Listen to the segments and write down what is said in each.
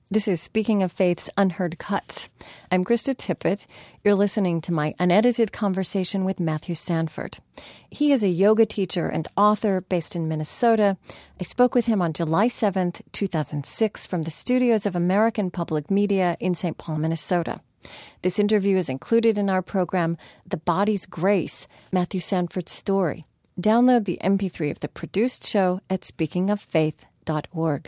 This is Speaking of Faith's Unheard Cuts. I'm Krista Tippett. You're listening to my unedited conversation with Matthew Sanford. He is a yoga teacher and author based in Minnesota. I spoke with him on July 7th, 2006, from the studios of American Public Media in St. Paul, Minnesota. This interview is included in our program, The Body's Grace, Matthew Sanford's Story. Download the MP3 of the produced show at speakingoffaith.org.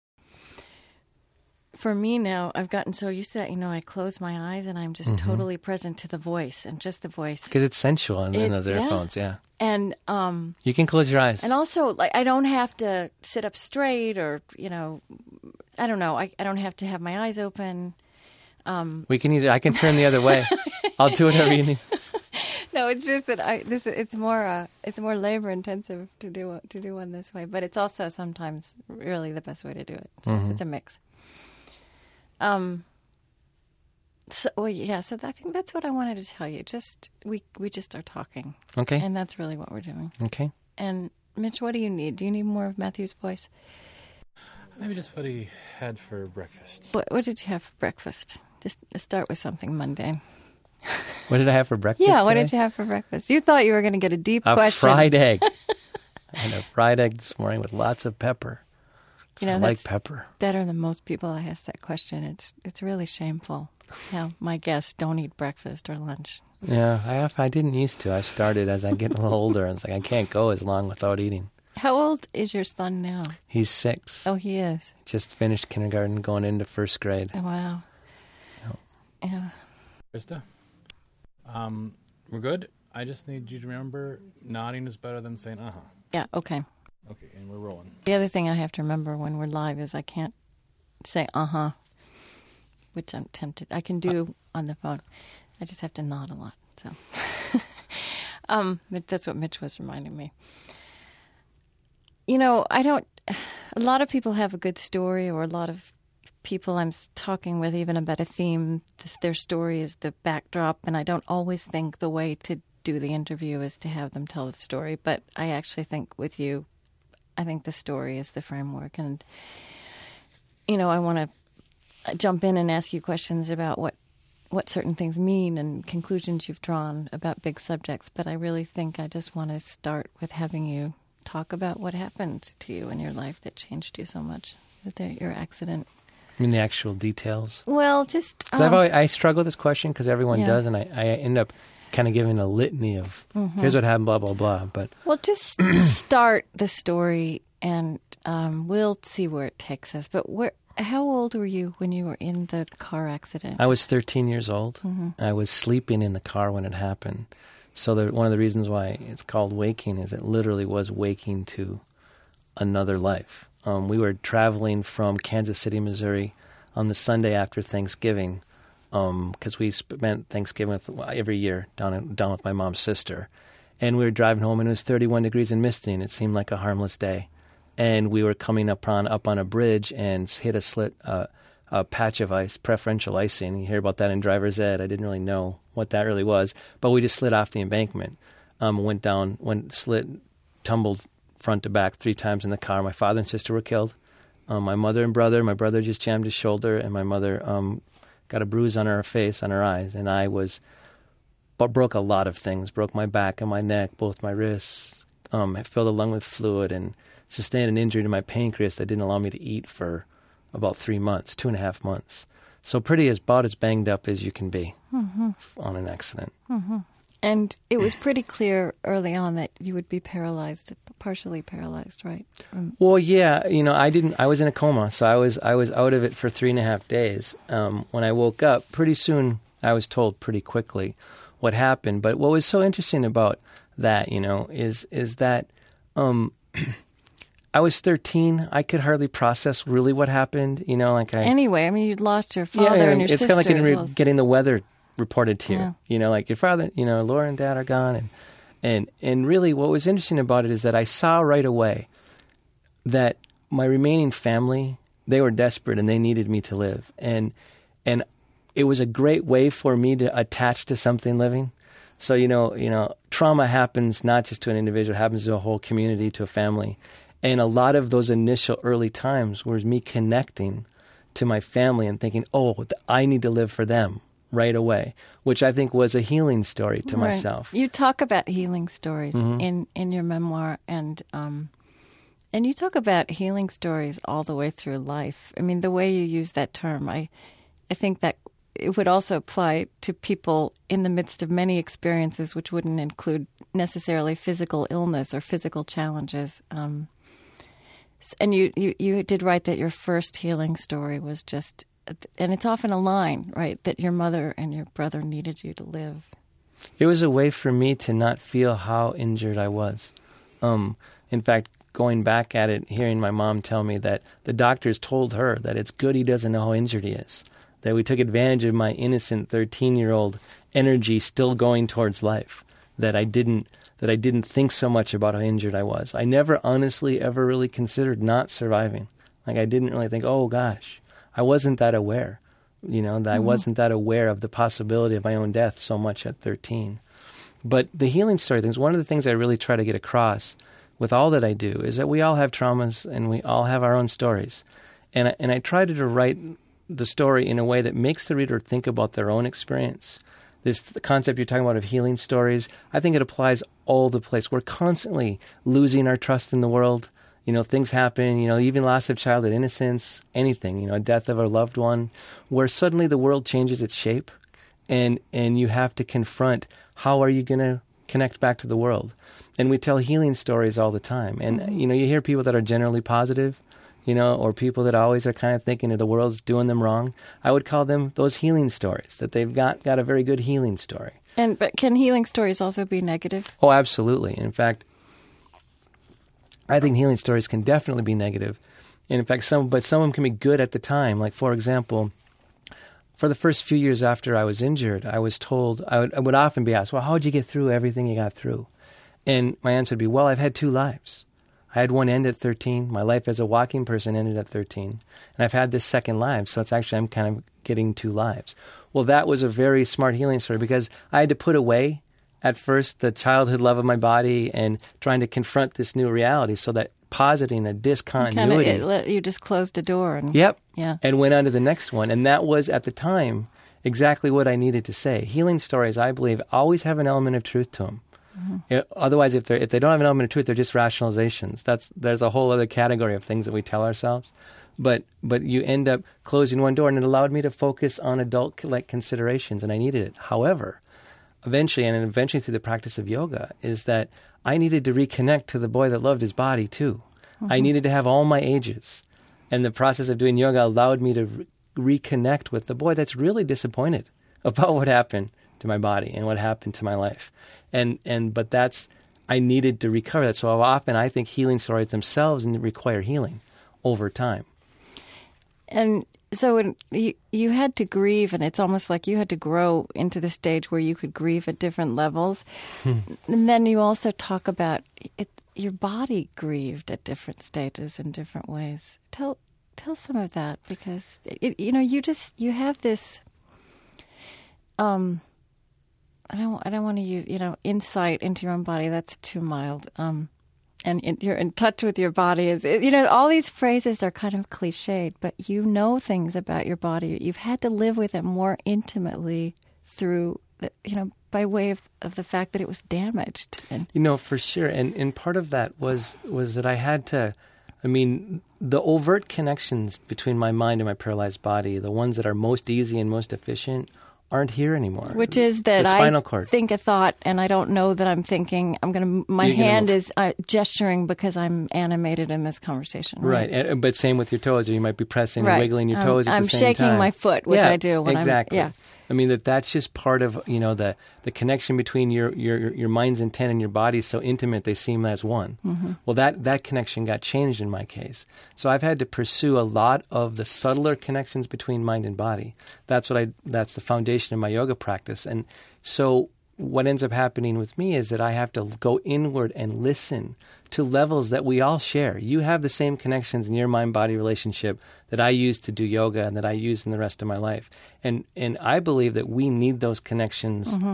For me now, I've gotten so used to that, I close my eyes and I'm just totally present to the voice and just the voice. Because it's sensual in those earphones, yeah. And you can close your eyes. And also, I don't have to sit up straight or, I don't know. I don't have to have my eyes open. We can use it. I can turn the other way. I'll do whatever you need. No, it's just that it's more labor intensive to do one this way, but it's also sometimes really the best way to do it. So it's a mix. So I think that's what I wanted to tell you. We just are talking. Okay. And that's really what we're doing. Okay. And Mitch, what do you need? Do you need more of Matthew's voice? Maybe just what he had for breakfast. What did you have for breakfast? Just start with something mundane. What did I have for breakfast Yeah, what today? did you have for breakfast? You thought you were going to get a deep question. question. A fried egg. I had a fried egg this morning with lots of pepper. I like pepper. Better than most people I ask that question. It's really shameful. My guests don't eat breakfast or lunch. Yeah, I didn't used to. I started as I get a little older, and it's like I can't go as long without eating. How old is your son now? He's 6. Oh, he is. Just finished kindergarten, going into first grade. Oh, wow. Yep. Yeah. Krista, we're good. I just need you to remember nodding is better than saying uh-huh. Yeah, okay. Okay, and we're rolling. The other thing I have to remember when we're live is I can't say uh-huh, which I'm tempted. I can do on the phone. I just have to nod a lot. So that's what Mitch was reminding me. A lot of people have a good story, or a lot of people I'm talking with even about a theme, their story is the backdrop, and I don't always think the way to do the interview is to have them tell the story, but I actually think with you, I think the story is the framework, and I want to jump in and ask you questions about what certain things mean and conclusions you've drawn about big subjects, but I really think I just want to start with having you talk about what happened to you in your life that changed you so much, your accident. I mean, the actual details? Well, just... I struggle with this question because everyone does, and I end up kind of giving a litany of, here's what happened, blah, blah, blah. But well, just start the story, and we'll see where it takes us. But how old were you when you were in the car accident? I was 13 years old. I was sleeping in the car when it happened. So one of the reasons why it's called waking is it literally was waking to another life. We were traveling from Kansas City, Missouri on the Sunday after Thanksgiving because we spent Thanksgiving every year down with my mom's sister. And we were driving home, and it was 31 degrees and misty, and it seemed like a harmless day. And we were coming up on a bridge and hit a patch of ice, preferential icing. You hear about that in driver's ed. I didn't really know what that really was, but we just slid off the embankment, tumbled front to back 3 times in the car. My father and sister were killed. My brother just jammed his shoulder, and my mother got a bruise on her face, on her eyes, and I broke a lot of things. Broke my back and my neck, both my wrists. I filled a lung with fluid and sustained an injury to my pancreas that didn't allow me to eat for about 3 months, 2.5 months. So about as banged up as you can be on an accident. And it was pretty clear early on that you would be paralyzed, partially paralyzed, right? Well, yeah, I was in a coma, so I was out of it for 3.5 days. When I woke up, pretty soon, I was told pretty quickly what happened. But what was so interesting about that, is that I was 13. I could hardly process really what happened, Anyway, you'd lost your father and your sister. It's kind of like getting the weather reported to you. Like your father, Laura and Dad are gone. And really what was interesting about it is that I saw right away that my remaining family, they were desperate and they needed me to live. And it was a great way for me to attach to something living. So, trauma happens not just to an individual, it happens to a whole community, to a family. And a lot of those initial early times was me connecting to my family and thinking, oh, I need to live for them right away, which I think was a healing story to myself. You talk about healing stories in your memoir, and you talk about healing stories all the way through life. I mean, the way you use that term, I think that it would also apply to people in the midst of many experiences, which wouldn't include necessarily physical illness or physical challenges. And you did write that your first healing story was just, and it's often a line, right, that your mother and your brother needed you to live. It was a way for me to not feel how injured I was. In fact, going back at it, hearing my mom tell me that the doctors told her that it's good he doesn't know how injured he is, that we took advantage of my innocent 13-year-old energy still going towards life, that I didn't think so much about how injured I was. I never honestly ever really considered not surviving. Like, I didn't really think, oh gosh, I wasn't that aware, that I wasn't that aware of the possibility of my own death so much at 13. But the healing story things, one of the things I really try to get across with all that I do is that we all have traumas and we all have our own stories. And I try to write the story in a way that makes the reader think about their own experience. The concept you're talking about of healing stories, I think it applies all the place. We're constantly losing our trust in the world. Things happen, even loss of childhood innocence, anything, death of a loved one, where suddenly the world changes its shape and you have to confront how are you going to connect back to the world. And we tell healing stories all the time. And, you hear people that are generally positive, or people that always are kind of thinking that the world's doing them wrong. I would call them those healing stories, that they've got a very good healing story. But can healing stories also be negative? Oh, absolutely. In fact, I think healing stories can definitely be negative. And in fact, some of them can be good at the time. Like, for example, for the first few years after I was injured, I was told, I would often be asked, well, how did you get through everything you got through? And my answer would be, well, I've had 2 lives. I had one end at 13. My life as a walking person ended at 13. And I've had this second life, so it's actually, I'm kind of getting 2 lives. Well, that was a very smart healing story because I had to put away at first the childhood love of my body and trying to confront this new reality so that positing a discontinuity. You just closed a door. And, yep. Yeah. And went on to the next one. And that was, at the time, exactly what I needed to say. Healing stories, I believe, always have an element of truth to them. Otherwise, if they don't have an element of truth, they're just rationalizations. There's a whole other category of things that we tell ourselves. But you end up closing one door, and it allowed me to focus on adult-like considerations, and I needed it. However, eventually through the practice of yoga, is that I needed to reconnect to the boy that loved his body too. I needed to have all my ages. And the process of doing yoga allowed me to reconnect with the boy that's really disappointed about what happened to my body and what happened to my life. But I needed to recover that. So often I think healing stories themselves require healing over time. And so when you had to grieve, and it's almost like you had to grow into the stage where you could grieve at different levels. And then you also talk about your body grieved at different stages in different ways. Tell some of that, because you have this. I don't want to use insight into your own body. That's too mild. And you're in touch with your body. All these phrases are kind of cliched, but you know things about your body. You've had to live with it more intimately through, by way of the fact that it was damaged. For sure. And part of that was that I had to, the overt connections between my mind and my paralyzed body, the ones that are most easy and most efficient, aren't here anymore. Which is that spinal cord. Think a thought, and I don't know that I'm thinking. My hand is gesturing because I'm animated in this conversation. Right. But same with your toes, or you might be pressing and wiggling your toes at the same time. I'm shaking my foot, which I do when exactly. I'm... That's just part of, the connection between your mind's intent and your body is so intimate they seem as one. Mm-hmm. Well, that connection got changed in my case. So I've had to pursue a lot of the subtler connections between mind and body. That's the foundation of my yoga practice. And so what ends up happening with me is that I have to go inward and listen to levels that we all share. You have the same connections in your mind-body relationship that I use to do yoga and that I use in the rest of my life. And I believe that we need those connections,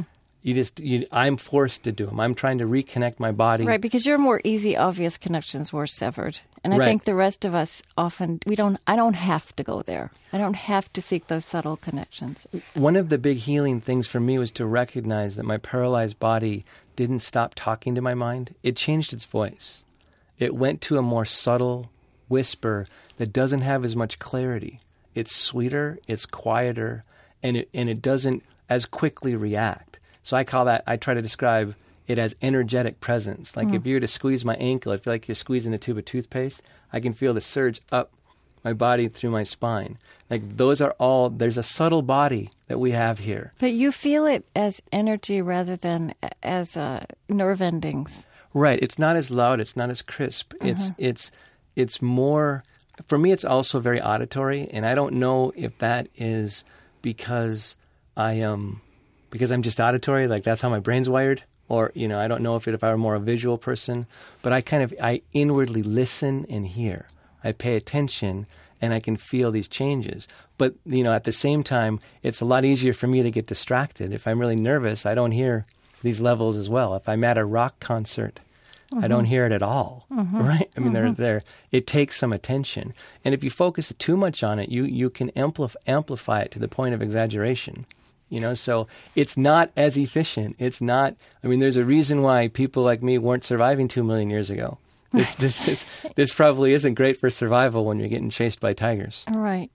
I'm forced to do them. I'm trying to reconnect my body. Right, because your more easy, obvious connections were severed. And I think the rest of us often, I don't have to go there. I don't have to seek those subtle connections. One of the big healing things for me was to recognize that my paralyzed body didn't stop talking to my mind. It changed its voice. It went to a more subtle whisper that doesn't have as much clarity. It's sweeter, it's quieter, and it doesn't as quickly react. So I try to describe it as energetic presence. Like if you were to squeeze my ankle, I feel like you're squeezing a tube of toothpaste. I can feel the surge up my body through my spine. Like there's a subtle body that we have here. But you feel it as energy rather than as nerve endings. Right. It's not as loud. It's not as crisp. It's more, for me, it's also very auditory. And I don't know if that is because I'm just auditory, like that's how my brain's wired, or, I don't know if I were more a visual person, but I inwardly listen and hear. I pay attention and I can feel these changes. But, at the same time, it's a lot easier for me to get distracted. If I'm really nervous, I don't hear these levels as well. If I'm at a rock concert, I don't hear it at all, right? I mean, they're it takes some attention. And if you focus too much on it, you can amplify it to the point of exaggeration. So it's not as efficient. It's not, there's a reason why people like me weren't surviving 2 million years ago. This probably isn't great for survival when you're getting chased by tigers. Right.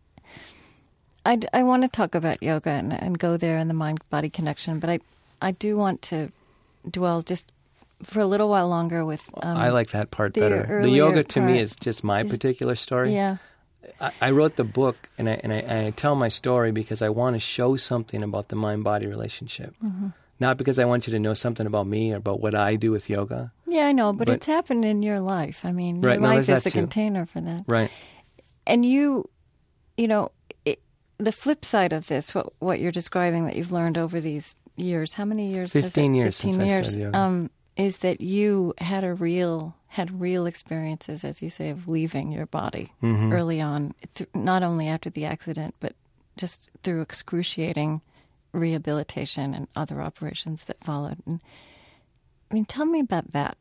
I want to talk about yoga and go there and the mind-body connection, but I do want to dwell just for a little while longer with... I like that part better. The yoga to me is just my particular story. Yeah. I wrote the book, and I tell my story because I want to show something about the mind-body relationship. Not because I want you to know something about me or about what I do with yoga. Yeah, I know, but it's happened in your life. I mean, your life is a container for that. Right. And the flip side of this, what you're describing that you've learned over these years, how many years? 15 years since I started yoga. Is that you had real experiences, as you say, of leaving your body early on, not only after the accident, but just through excruciating rehabilitation and other operations that followed. And, tell me about that.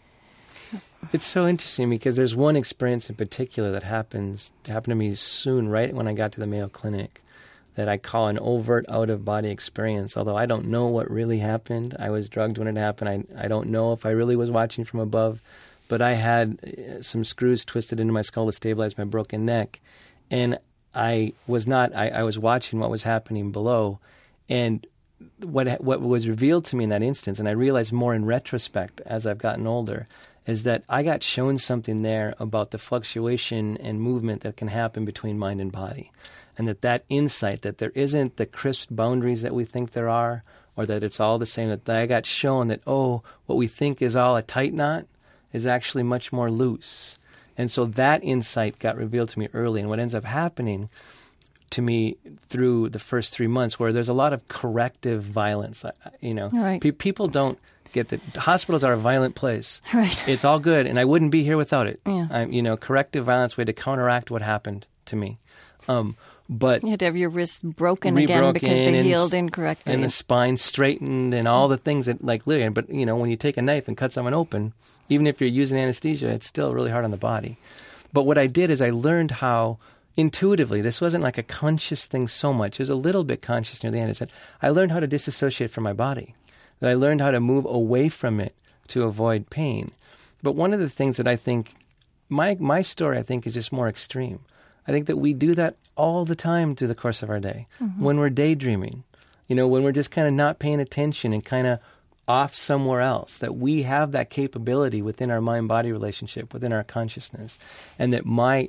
It's so interesting because there's one experience in particular that happened to me soon, right when I got to the Mayo Clinic, that I call an overt out-of-body experience, although I don't know what really happened. I was drugged when it happened. I don't know if I really was watching from above, but I had some screws twisted into my skull to stabilize my broken neck, and I was watching what was happening below, and what was revealed to me in that instance, and I realized more in retrospect as I've gotten older, is that I got shown something there about the fluctuation and movement that can happen between mind and body. And that insight that there isn't the crisp boundaries that we think there are, or that it's all the same, that I got shown that, what we think is all a tight knot is actually much more loose. And so that insight got revealed to me early. And what ends up happening to me through the first 3 months, where there's a lot of corrective violence, Right. People don't get that hospitals are a violent place. Right. It's all good, and I wouldn't be here without it. Yeah. Corrective violence, way to counteract what happened to me. But you had to have your wrists broken again because they healed incorrectly. And the spine straightened and all the things that, literally, but, when you take a knife and cut someone open, even if you're using anesthesia, it's still really hard on the body. But what I did is I learned how, intuitively, this wasn't like a conscious thing so much. It was a little bit conscious near the end. I learned how to disassociate from my body, that I learned how to move away from it to avoid pain. But one of the things that I think, my story, I think, is just more extreme. I think that we do that all the time through the course of our day. When we're daydreaming, when we're just kind of not paying attention and kind of off somewhere else, that we have that capability within our mind-body relationship, within our consciousness. And that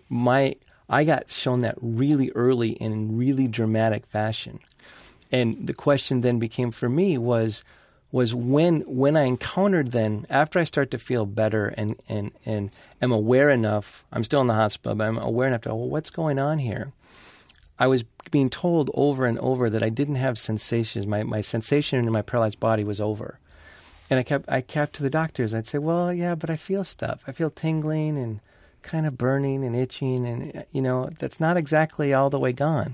I got shown that really early and in really dramatic fashion. And the question then became for me was when I encountered then, after I start to feel better and am aware enough, I'm still in the hospital, but I'm aware enough to, what's going on here? I was being told over and over that I didn't have sensations. My sensation in my paralyzed body was over. And I kept to the doctors. I'd say, well, yeah, but I feel stuff. I feel tingling and kind of burning and itching, and, that's not exactly all the way gone.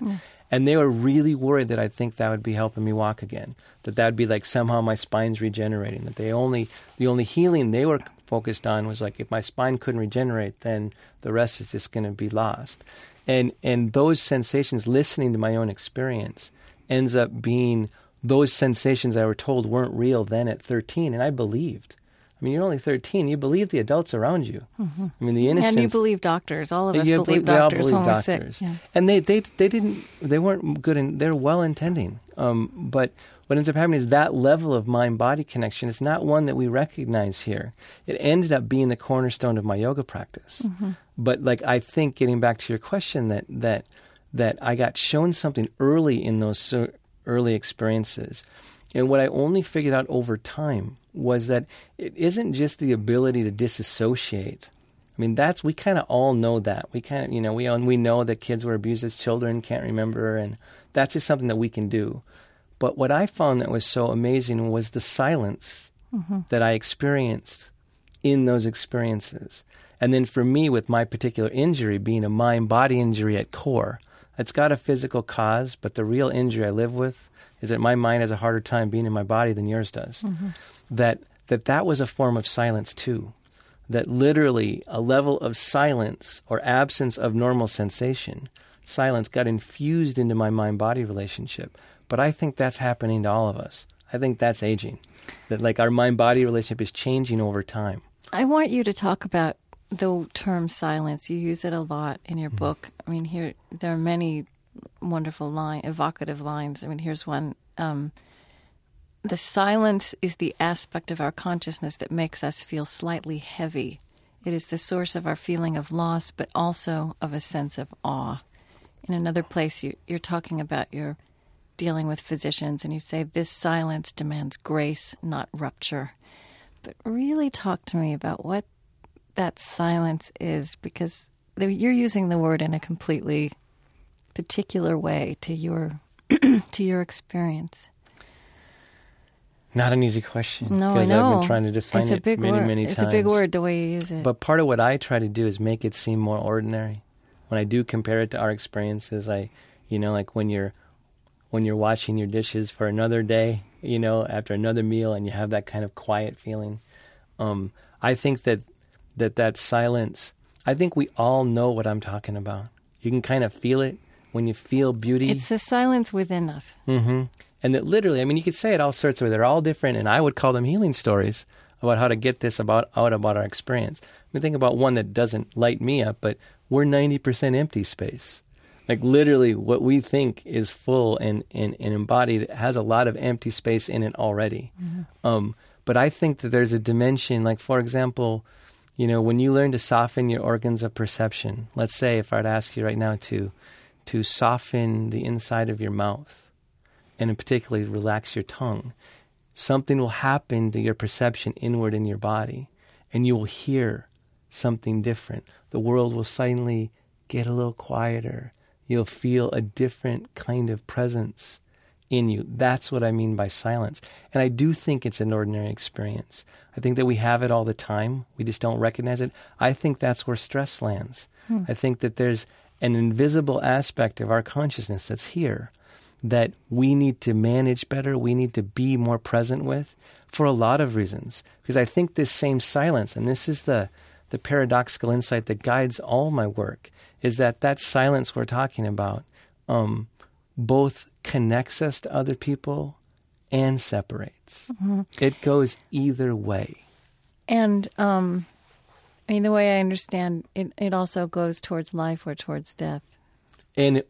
And they were really worried that I'd think that would be helping me walk again, that would be like somehow my spine's regenerating, that the only healing they were focused on was like, if my spine couldn't regenerate, then the rest is just going to be lost. And those sensations, listening to my own experience, ends up being those sensations I were told weren't real then at 13, and I believed. I mean, you're only 13. You believe the adults around you. Mm-hmm. I mean, the innocence. And you believe doctors. All of us believe doctors when we're sick. Yeah. And they weren't good, and they're well-intending. But what ends up happening is that level of mind-body connection is not one that we recognize here. It ended up being the cornerstone of my yoga practice. Mm-hmm. But like, I think, getting back to your question, that I got shown something early in those early experiences. And what I only figured out over time was that it isn't just the ability to disassociate. I mean, we kind of all know that. We kind of, we know that kids were abused as children, can't remember, and that's just something that we can do. But what I found that was so amazing was the silence that I experienced in those experiences. And then for me, with my particular injury being a mind-body injury at core, it's got a physical cause, but the real injury I live with is that my mind has a harder time being in my body than yours does. Mm-hmm. That was a form of silence too. That literally a level of silence or absence of normal sensation, silence got infused into my mind-body relationship. But I think that's happening to all of us. I think that's aging. That like our mind-body relationship is changing over time. I want you to talk about the term silence. You use it a lot in your book. I mean, here there are many wonderful evocative lines. I mean, here's one. The silence is the aspect of our consciousness that makes us feel slightly heavy. It is the source of our feeling of loss, but also of a sense of awe. In another place, you're talking about your dealing with physicians, and you say, this silence demands grace, not rupture. But really talk to me about what that silence is, because you're using the word in a completely particular way to your to your experience. Not an easy question. No, I know. I've been trying to define it many times. It's a big word, the way you use it. But part of what I try to do is make it seem more ordinary. When I do compare it to our experiences, like when you're washing your dishes for another day, after another meal, and you have that kind of quiet feeling. I think that silence, I think we all know what I'm talking about. You can kind of feel it when you feel beauty. It's the silence within us. Mm-hmm. And that literally, I mean, you could say it all sorts of ways. They're all different, and I would call them healing stories about how to get this out about our experience. I mean, think about one that doesn't light me up, but we're 90% empty space. Like literally what we think is full and embodied has a lot of empty space in it already. Mm-hmm. But I think that there's a dimension, like for example, when you learn to soften your organs of perception, let's say if I were to ask you right now to soften the inside of your mouth, and in particular relax your tongue, something will happen to your perception inward in your body, and you will hear something different. The world will suddenly get a little quieter. You'll feel a different kind of presence in you. That's what I mean by silence. And I do think it's an ordinary experience. I think that we have it all the time. We just don't recognize it. I think that's where stress lands. I think that there's an invisible aspect of our consciousness that's here that we need to manage better, we need to be more present with for a lot of reasons. Because I think this same silence, and this is the paradoxical insight that guides all my work, is that silence we're talking about both connects us to other people and separates. Mm-hmm. It goes either way. And the way I understand it, it also goes towards life or towards death. It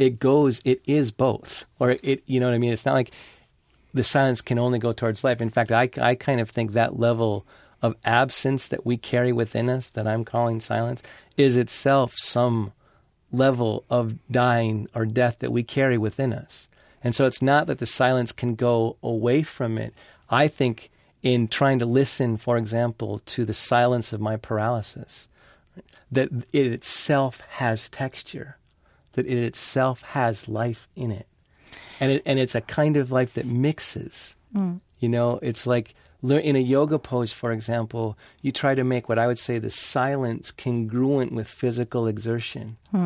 is both. Or you know what I mean? It's not like the silence can only go towards life. In fact, I kind of think that level of absence that we carry within us, that I'm calling silence, is itself some level of dying or death that we carry within us. And so it's not that the silence can go away from it. I think in trying to listen, for example, to the silence of my paralysis, that it itself has texture, that it itself has life in it. And it's a kind of life that mixes. It's like in a yoga pose, for example, you try to make what I would say the silence congruent with physical exertion.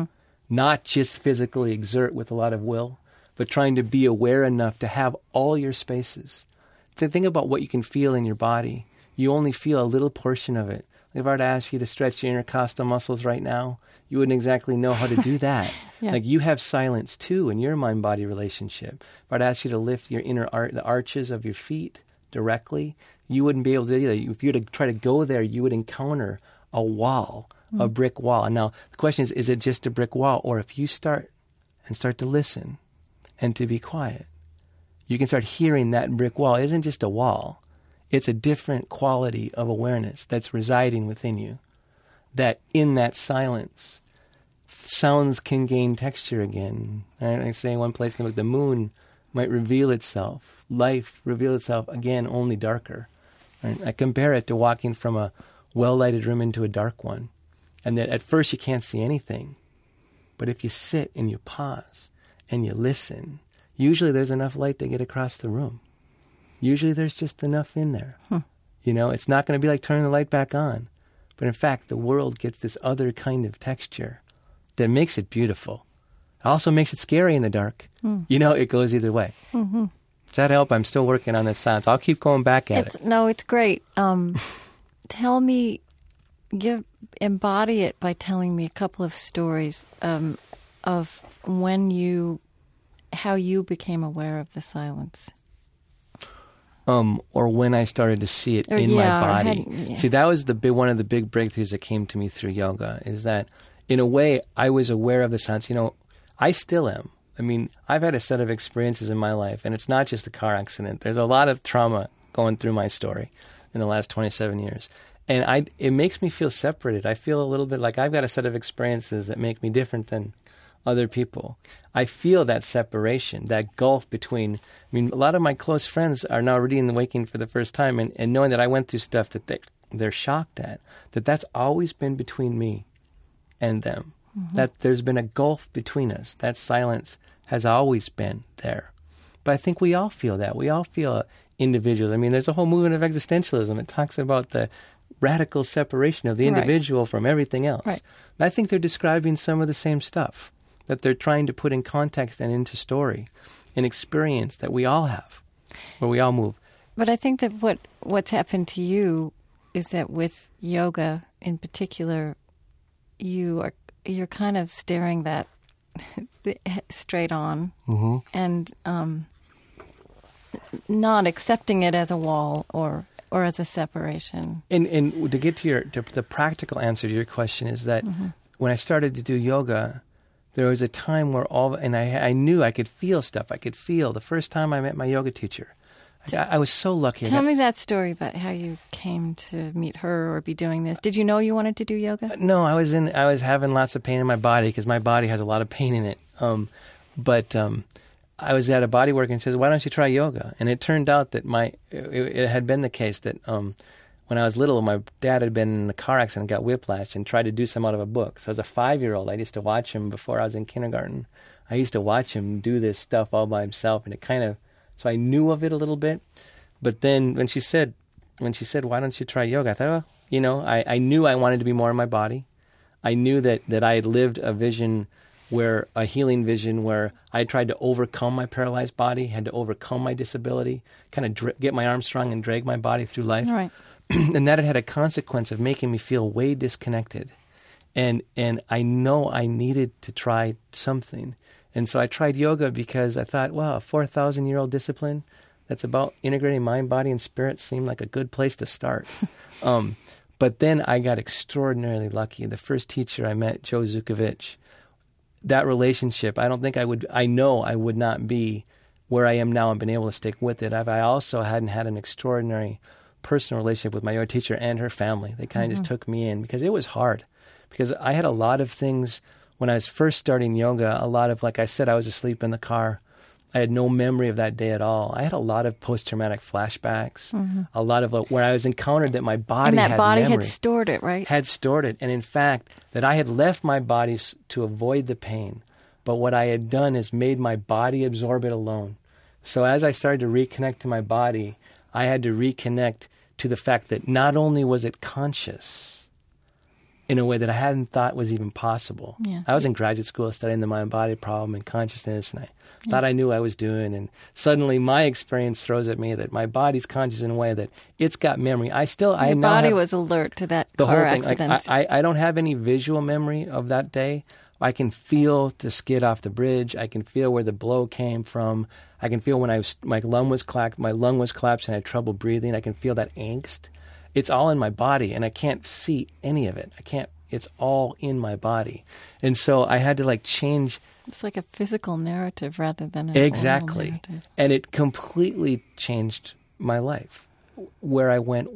not just physically exert with a lot of will, but trying to be aware enough to have all your spaces. To think about what you can feel in your body. You only feel a little portion of it. If I were to ask you to stretch your intercostal muscles right now, you wouldn't exactly know how to do that. Yeah. Like you have silence too in your mind-body relationship. If I'd ask you to lift your the arches of your feet directly, you wouldn't be able to do that. If you were to try to go there, you would encounter a wall, a brick wall. And now the question is it just a brick wall? Or if you start to listen and to be quiet, you can start hearing that brick wall. It isn't just a wall. It's a different quality of awareness that's residing within you. That in that silence, sounds can gain texture again. I say in one place in the book, the moon might reveal itself, life reveal itself again, only darker. Right? I compare it to walking from a well-lighted room into a dark one. And that at first you can't see anything. But if you sit and you pause and you listen, usually there's enough light to get across the room. Usually there's just enough in there. You know, it's not going to be like turning the light back on. But in fact, the world gets this other kind of texture that makes it beautiful. It also makes it scary in the dark. You know, it goes either way. Mm-hmm. Does that help? I'm still working on this silence. I'll keep going back at it. No, it's great. Tell me, embody it by telling me a couple of stories of how you became aware of the silence. Or when I started to see it in my body. See, that was one of the big breakthroughs that came to me through yoga, is that in a way I was aware of the silence. You know, I still am. I mean, I've had a set of experiences in my life, and it's not just a car accident. There's a lot of trauma going through my story in the last 27 years. And it makes me feel separated. I feel a little bit like I've got a set of experiences that make me different than other people. I feel that separation, that gulf between, I mean, a lot of my close friends are now reading The Waking for the first time and knowing that I went through stuff that they're shocked at, that's always been between me and them, that there's been a gulf between us. That silence has always been there. But I think we all feel that. We all feel individuals. I mean, there's a whole movement of existentialism. It talks about the radical separation of the individual from everything else. Right. And I think they're describing some of the same stuff that they're trying to put in context and into story, an experience that we all have, where we all move. But I think that what's happened to you is that with yoga in particular, you're kind of staring that straight on and not accepting it as a wall or as a separation. And to get to the practical answer to your question is that when I started to do yoga, there was a time where I knew I could feel stuff. I could feel the first time I met my yoga teacher. I was so lucky. Tell me that story about how you came to meet her or be doing this. Did you know you wanted to do yoga? No, I was having lots of pain in my body because my body has a lot of pain in it. But I was at a bodywork and she says, "Why don't you try yoga?" And it turned out that it had been the case that when I was little, my dad had been in a car accident, got whiplash, and tried to do some out of a book. So as a 5-year-old, I used to watch him before I was in kindergarten. I used to watch him do this stuff all by himself, and so I knew of it a little bit. But then when she said, "Why don't you try yoga?" I thought, well, you know, I knew I wanted to be more in my body. I knew that I had lived a healing vision where I tried to overcome my paralyzed body, had to overcome my disability, kind of get my arms strong and drag my body through life. Right. And that had a consequence of making me feel way disconnected. And I know I needed to try something. And so I tried yoga because I thought, wow, a 4,000-year-old discipline that's about integrating mind, body, and spirit seemed like a good place to start. But then I got extraordinarily lucky. The first teacher I met, Joe Zukovich, that relationship, I know I would not be where I am now and been able to stick with it. I also hadn't had an extraordinary personal relationship with my yoga teacher and her family. They kind of just took me in because it was hard. Because I had a lot of things when I was first starting yoga, like I said, I was asleep in the car. I had no memory of that day at all. I had a lot of post-traumatic flashbacks, a lot of where I was encountered that my body had memory. And that body had stored it, right? Had stored it. And in fact, that I had left my body to avoid the pain. But what I had done is made my body absorb it alone. So as I started to reconnect to my body, I had to reconnect to the fact that not only was it conscious, in a way that I hadn't thought was even possible. Yeah. I was in graduate school studying the mind-body problem and consciousness, and I thought I knew what I was doing, and suddenly my experience throws at me that my body's conscious in a way that it's got memory. Your body was alert to that the car whole thing. accident. Like, I don't have any visual memory of that day. I can feel the skid off the bridge. I can feel where the blow came from. I can feel when my lung was collapsed and I had trouble breathing. I can feel that angst. It's all in my body, and I can't see any of it. It's all in my body. And so I had to change. It's like a physical narrative rather than an Exactly. oral narrative. And it completely changed my life. Where I went,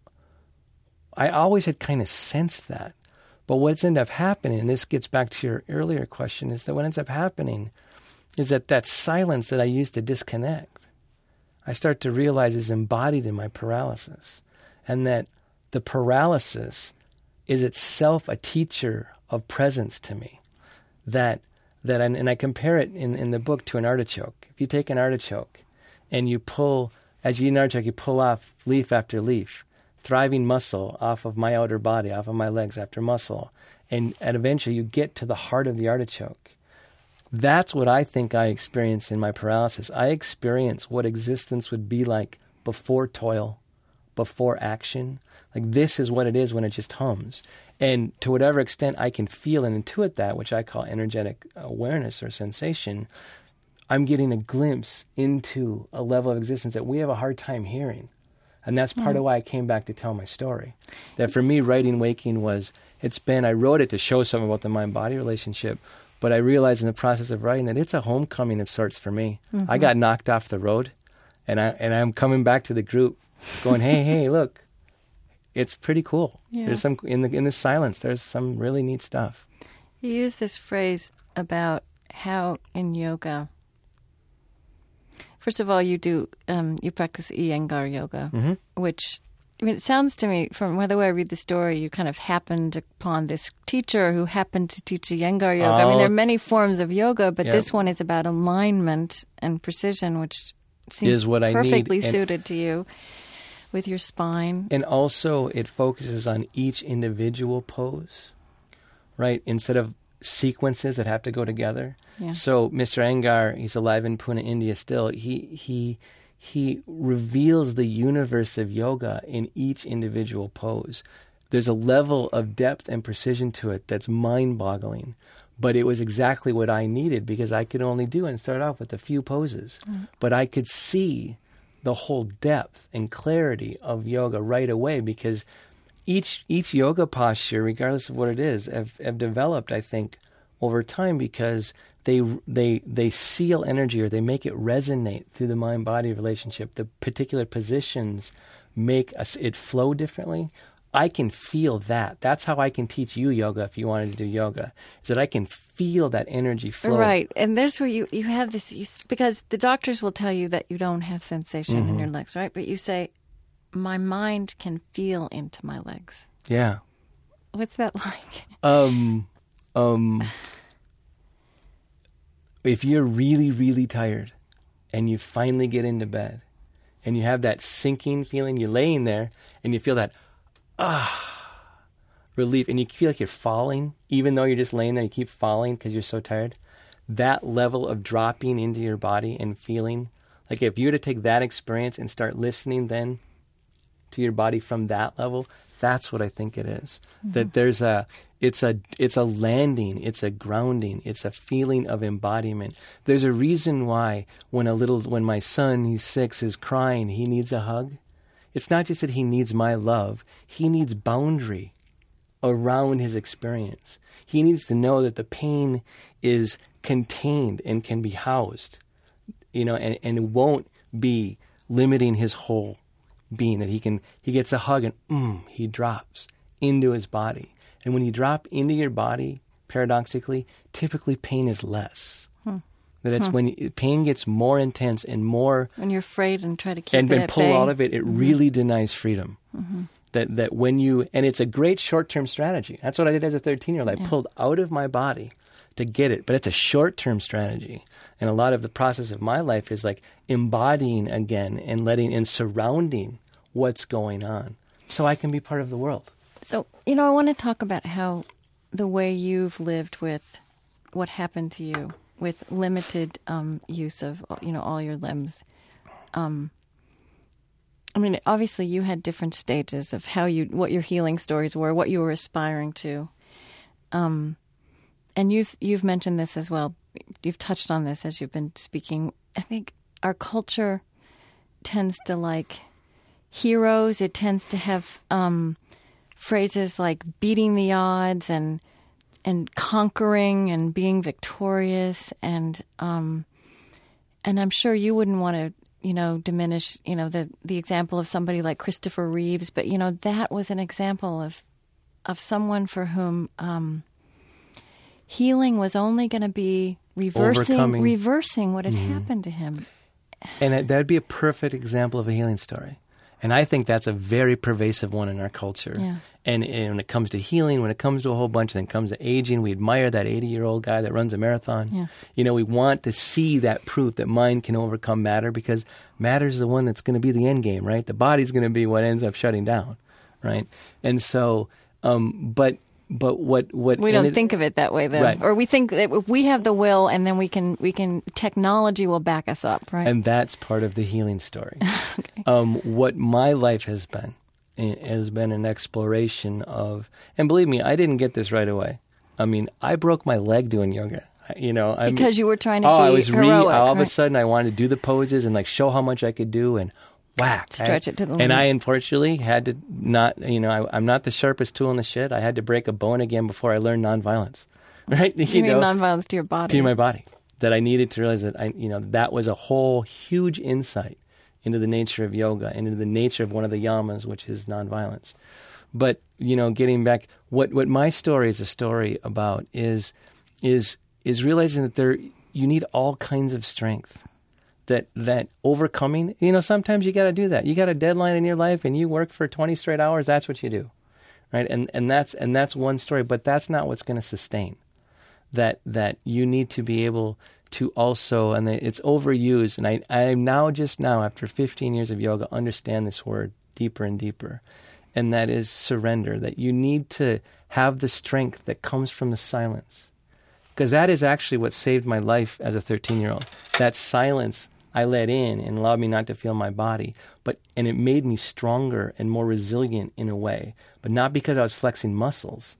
I always had kind of sensed that. But what's ended up happening, and this gets back to your earlier question, is that what ends up happening is that silence that I used to disconnect, I start to realize is embodied in my paralysis. And that the paralysis is itself a teacher of presence to me. And I compare it in the book to an artichoke. If you take an artichoke and you pull, as you eat an artichoke, you pull off leaf after leaf, thriving muscle off of my outer body, off of my legs after muscle, and eventually you get to the heart of the artichoke. That's what I think I experience in my paralysis. I experience what existence would be like before toil, before action. Like, this is what it is when it just hums. And to whatever extent I can feel and intuit that, which I call energetic awareness or sensation, I'm getting a glimpse into a level of existence that we have a hard time hearing. And that's part of why I came back to tell my story. That for me, writing Waking I wrote it to show something about the mind-body relationship, but I realized in the process of writing that it's a homecoming of sorts for me. Mm-hmm. I got knocked off the road, and I'm coming back to the group going, hey, look, it's pretty cool. Yeah. There's some, in the silence, there's some really neat stuff. You use this phrase about how in yoga, first of all, you practice Iyengar yoga, mm-hmm. which, it sounds to me, from the way I read the story, you kind of happened upon this teacher who happened to teach Iyengar yoga. There are many forms of yoga, but this one is about alignment and precision, which seems perfectly suited to you with your spine. And also it focuses on each individual pose, right? Instead of sequences that have to go together. Yeah. So Mr. Iyengar, he's alive in Pune, India still. He reveals the universe of yoga in each individual pose. There's a level of depth and precision to it that's mind-boggling. But it was exactly what I needed, because I could only do and start off with a few poses. Mm. But I could see the whole depth and clarity of yoga right away, because each yoga posture, regardless of what it is, have developed, I think, over time, because they seal energy, or they make it resonate through the mind-body relationship. The particular positions make it flow differently. I can feel that. That's how I can teach you yoga if you wanted to do yoga, is that I can feel that energy flow. Right. And there's where you have this, because the doctors will tell you that you don't have sensation mm-hmm. in your legs, right? But you say, my mind can feel into my legs. Yeah. What's that like? If you're really, really tired and you finally get into bed and you have that sinking feeling, you're laying there and you feel that, relief, and you feel like you're falling, even though you're just laying there, you keep falling because you're so tired. That level of dropping into your body and feeling, like if you were to take that experience and start listening then to your body from that level, that's what I think it is. Mm-hmm. That there's it's a landing, it's a grounding, it's a feeling of embodiment. There's a reason why when my son, he's 6, is crying, he needs a hug. It's not just that he needs my love. He needs boundary around his experience. He needs to know that the pain is contained and can be housed, and it won't be limiting his whole being, that he gets a hug and he drops into his body. And when you drop into your body, paradoxically, typically pain is less. That it's when pain gets more intense and more... When you're afraid and try to keep it at bay. And pull out of it, it mm-hmm. really denies freedom. Mm-hmm. That when you... And it's a great short-term strategy. That's what I did as a 13-year-old. I pulled out of my body to get it. But it's a short-term strategy. And a lot of the process of my life is like embodying again and letting and surrounding what's going on so I can be part of the world. So, I want to talk about how the way you've lived with what happened to you with limited use of, all your limbs. Obviously you had different stages of what your healing stories were, what you were aspiring to. And you've mentioned this as well. You've touched on this as you've been speaking. I think our culture tends to like heroes. It tends to have phrases like beating the odds and conquering and being victorious. And I'm sure you wouldn't want to, diminish, the example of somebody like Christopher Reeves. But, that was an example of someone for whom healing was only going to be reversing what had happened to him. And that would be a perfect example of a healing story. And I think that's a very pervasive one in our culture. Yeah. And when it comes to healing, when it comes to a whole bunch, and it comes to aging, we admire that 80-year-old guy that runs a marathon. Yeah. We want to see that proof that mind can overcome matter, because matter is the one that's going to be the end game, right? The body's going to be what ends up shutting down, right? And so, but what we don't think of it that way, though, right. Or we think that if we have the will, and then we can technology will back us up, right? And that's part of the healing story. Okay. What my life has been an exploration of, and believe me, I didn't get this right away. I broke my leg doing yoga. Because you were trying to be I was heroic, all of right? a sudden I wanted to do the poses and show how much I could do, and whack. Stretch it to the limit. And I unfortunately had to not, I'm not the sharpest tool in the shed. I had to break a bone again before I learned nonviolence. Right? You mean nonviolence to your body? To my body. That I needed to realize that that was a whole huge insight into the nature of yoga, into the nature of one of the yamas, which is nonviolence. But, getting back, what my story is a story about is realizing that you need all kinds of strength. That overcoming, sometimes you got to do that. You got a deadline in your life and you work for 20 straight hours. That's what you do, right? And that's one story, but that's not what's going to sustain. That you need to be able to also, and it's overused. And I now after 15 years of yoga, understand this word deeper and deeper, and that is surrender. That you need to have the strength that comes from the silence, because that is actually what saved my life as a 13-year-old. That silence I let in and allowed me not to feel my body, and it made me stronger and more resilient in a way, but not because I was flexing muscles.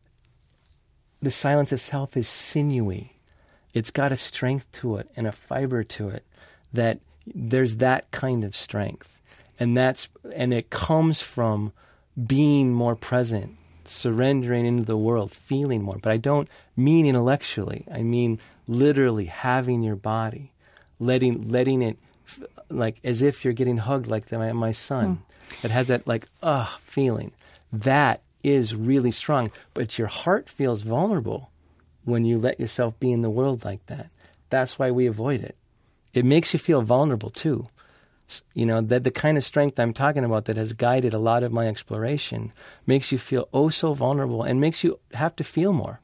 The silence itself is sinewy. It's got a strength to it and a fiber to it, that there's that kind of strength. And it comes from being more present, surrendering into the world, feeling more. But I don't mean intellectually. I mean literally having your body, letting it, like as if you're getting hugged, like my son. That has that feeling. That is really strong. But your heart feels vulnerable when you let yourself be in the world like that. That's why we avoid it. It makes you feel vulnerable too. That the kind of strength I'm talking about that has guided a lot of my exploration makes you feel oh so vulnerable and makes you have to feel more.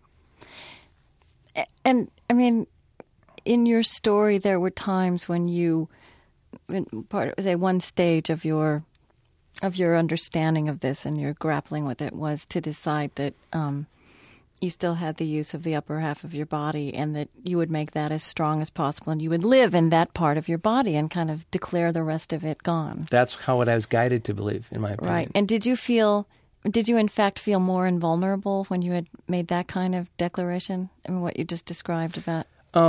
And in your story, there were times when one stage of your understanding of this and your grappling with it was to decide that you still had the use of the upper half of your body, and that you would make that as strong as possible, and you would live in that part of your body and kind of declare the rest of it gone. That's what I was guided to believe, in my opinion. Right. And did you in fact feel more invulnerable when you had made that kind of declaration? What you just described about...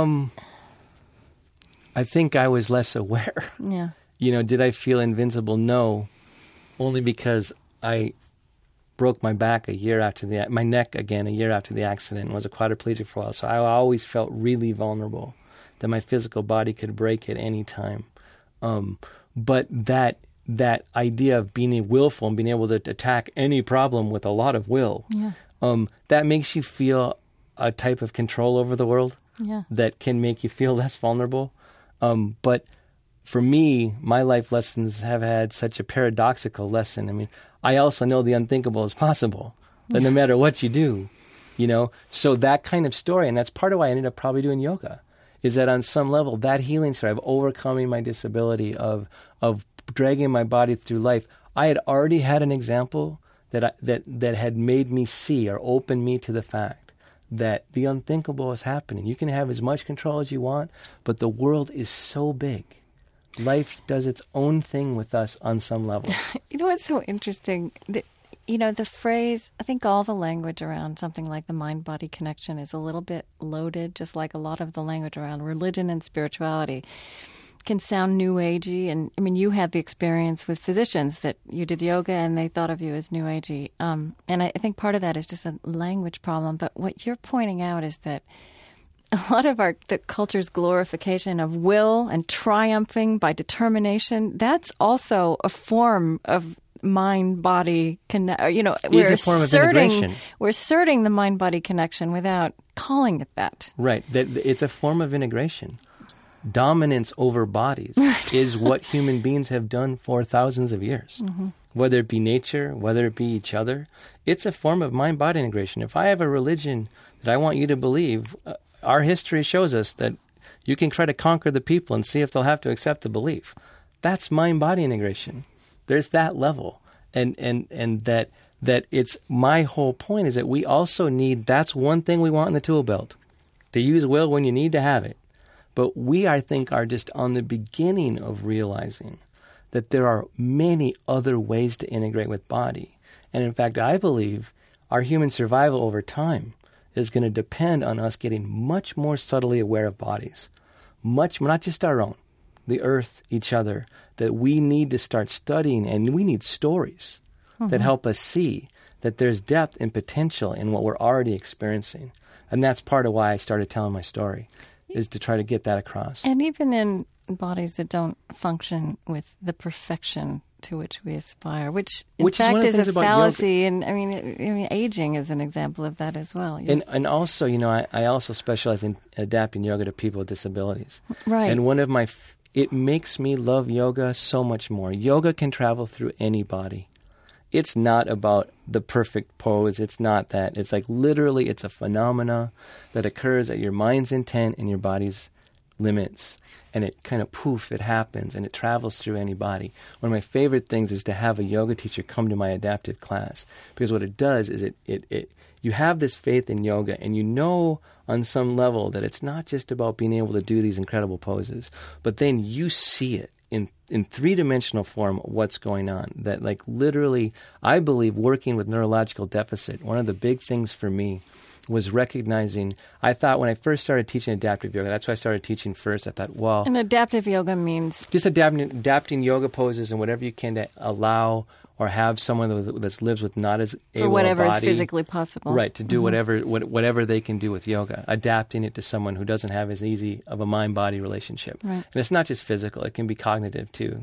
I think I was less aware. Yeah. Did I feel invincible? No. Only because I broke my back my neck again a year after the accident, and was a quadriplegic for a while. So I always felt really vulnerable, that my physical body could break at any time. But that idea of being willful and being able to attack any problem with a lot of will, that makes you feel a type of control over the world that can make you feel less vulnerable. But for me, my life lessons have had such a paradoxical lesson. I also know the unthinkable is possible, that no matter what you do, So that kind of story, and that's part of why I ended up probably doing yoga, is that on some level, that healing story of overcoming my disability, of dragging my body through life, I had already had an example that had made me see or opened me to the fact that the unthinkable is happening. You can have as much control as you want, but the world is so big. Life does its own thing with us on some level. You know what's so interesting? The phrase, I think all the language around something like the mind-body connection is a little bit loaded, just like a lot of the language around religion and spirituality can sound new agey. And I mean, you had the experience with physicians that you did yoga and they thought of you as new agey. And I think part of that is just a language problem. But what you're pointing out is that a lot of the culture's glorification of will and triumphing by determination, that's also a form of mind-body connection. We're a form of integration. We're asserting the mind-body connection without calling it that. Right. It's a form of integration. Dominance over bodies is what human beings have done for thousands of years. Mm-hmm. Whether it be nature, whether it be each other, it's a form of mind-body integration. If I have a religion that I want you to believe, our history shows us that you can try to conquer the people and see if they'll have to accept the belief. That's mind-body integration. There's that level. And that it's my whole point is that we also need, that's one thing we want in the tool belt, to use will when you need to have it. But we, I think, are just on the beginning of realizing that there are many other ways to integrate with body. And in fact, I believe our human survival over time is going to depend on us getting much more subtly aware of bodies. Much, not just our own, the earth, each other, that we need to start studying, and we need stories that help us see that there's depth and potential in what we're already experiencing. And that's part of why I started telling my story, is to try to get that across. And even in bodies that don't function with the perfection to which we aspire, which in fact is a fallacy. And I mean, aging is an example of that as well. And also, I also specialize in adapting yoga to people with disabilities. Right. And one of my, it makes me love yoga so much more. Yoga can travel through any body. It's not about the perfect pose. It's not that. It's like literally it's a phenomena that occurs at your mind's intent and your body's limits. And it kind of it happens and it travels through any body. One of my favorite things is to have a yoga teacher come to my adaptive class, because what it does is it you have this faith in yoga, and you know on some level that it's not just about being able to do these incredible poses, but then you see it in three-dimensional form what's going on. That, like, literally, I believe working with neurological deficit, one of the big things for me was recognizing, I thought when I first started teaching adaptive yoga, that's why I started teaching first, I thought, well... And adaptive yoga means? Just adapting yoga poses and whatever you can to allow or have someone that lives with not as able for whatever a body, is physically possible. Right, to do whatever they can do with yoga, adapting it to someone who doesn't have as easy of a mind-body relationship. Right. And it's not just physical, it can be cognitive too.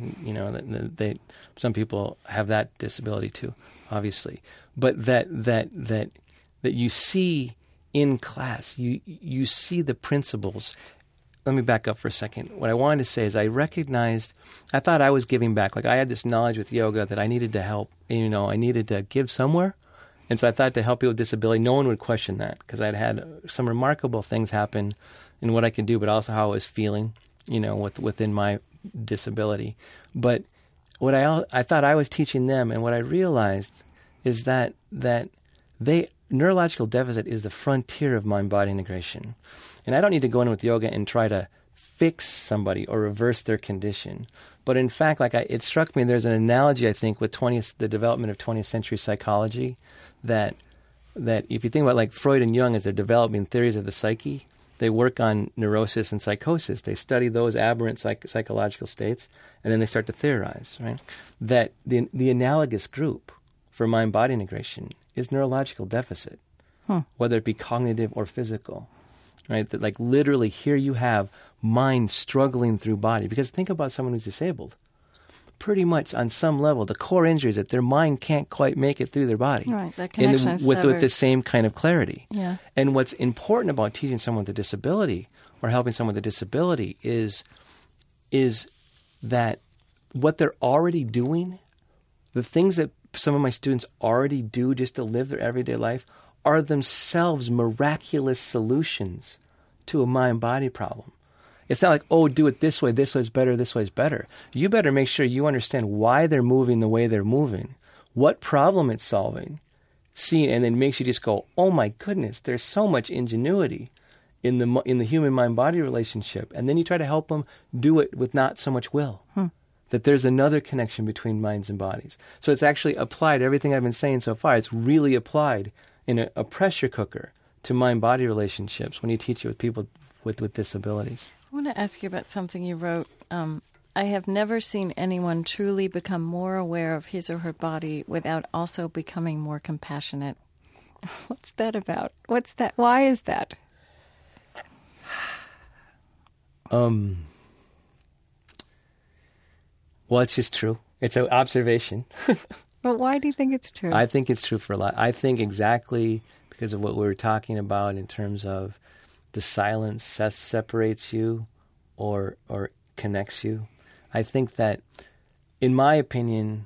Some people have that disability too, obviously. But that you see in class, you see the principles. Let me back up for a second. What I wanted to say is I thought I was giving back. Like, I had this knowledge with yoga that I needed to help, I needed to give somewhere. And so I thought to help people with disability, no one would question that, because I'd had some remarkable things happen in what I could do, but also how I was feeling, within my disability. But what I thought I was teaching them, and what I realized is that neurological deficit is the frontier of mind-body integration. And I don't need to go in with yoga and try to fix somebody or reverse their condition. But in fact, it struck me, there's an analogy, I think, with the development of 20th century psychology, that if you think about, like, Freud and Jung as they're developing theories of the psyche, they work on neurosis and psychosis. They study those aberrant psychological states, and then they start to theorize, right? That the analogous group for mind-body integration is neurological deficit, whether it be cognitive or physical, right? That, like, literally here you have mind struggling through body. Because think about someone who's disabled. Pretty much on some level, the core injury is that their mind can't quite make it through their body. Right, that connection is severed. With the same kind of clarity. Yeah. And what's important about teaching someone with a disability or helping someone with a disability is that what they're already doing, the things that some of my students already do just to live their everyday life, are themselves miraculous solutions to a mind-body problem. It's not like, oh, do it this way is better, this way is better. You better make sure you understand why they're moving the way they're moving, what problem it's solving, and then makes you just go, oh my goodness, there's so much ingenuity in the human mind-body relationship. And then you try to help them do it with not so much will. That there's another connection between minds and bodies. So it's actually applied, everything I've been saying so far, it's really applied in a pressure cooker to mind-body relationships when you teach it with people with disabilities. I want to ask you about something you wrote. I have never seen anyone truly become more aware of his or her body without also becoming more compassionate. What's that about? What's that? Why is that? Well, it's just true. It's an observation. But why do you think it's true? I think it's true for a lot. I think exactly because of what we were talking about in terms of the silence separates you or connects you. I think that, in my opinion,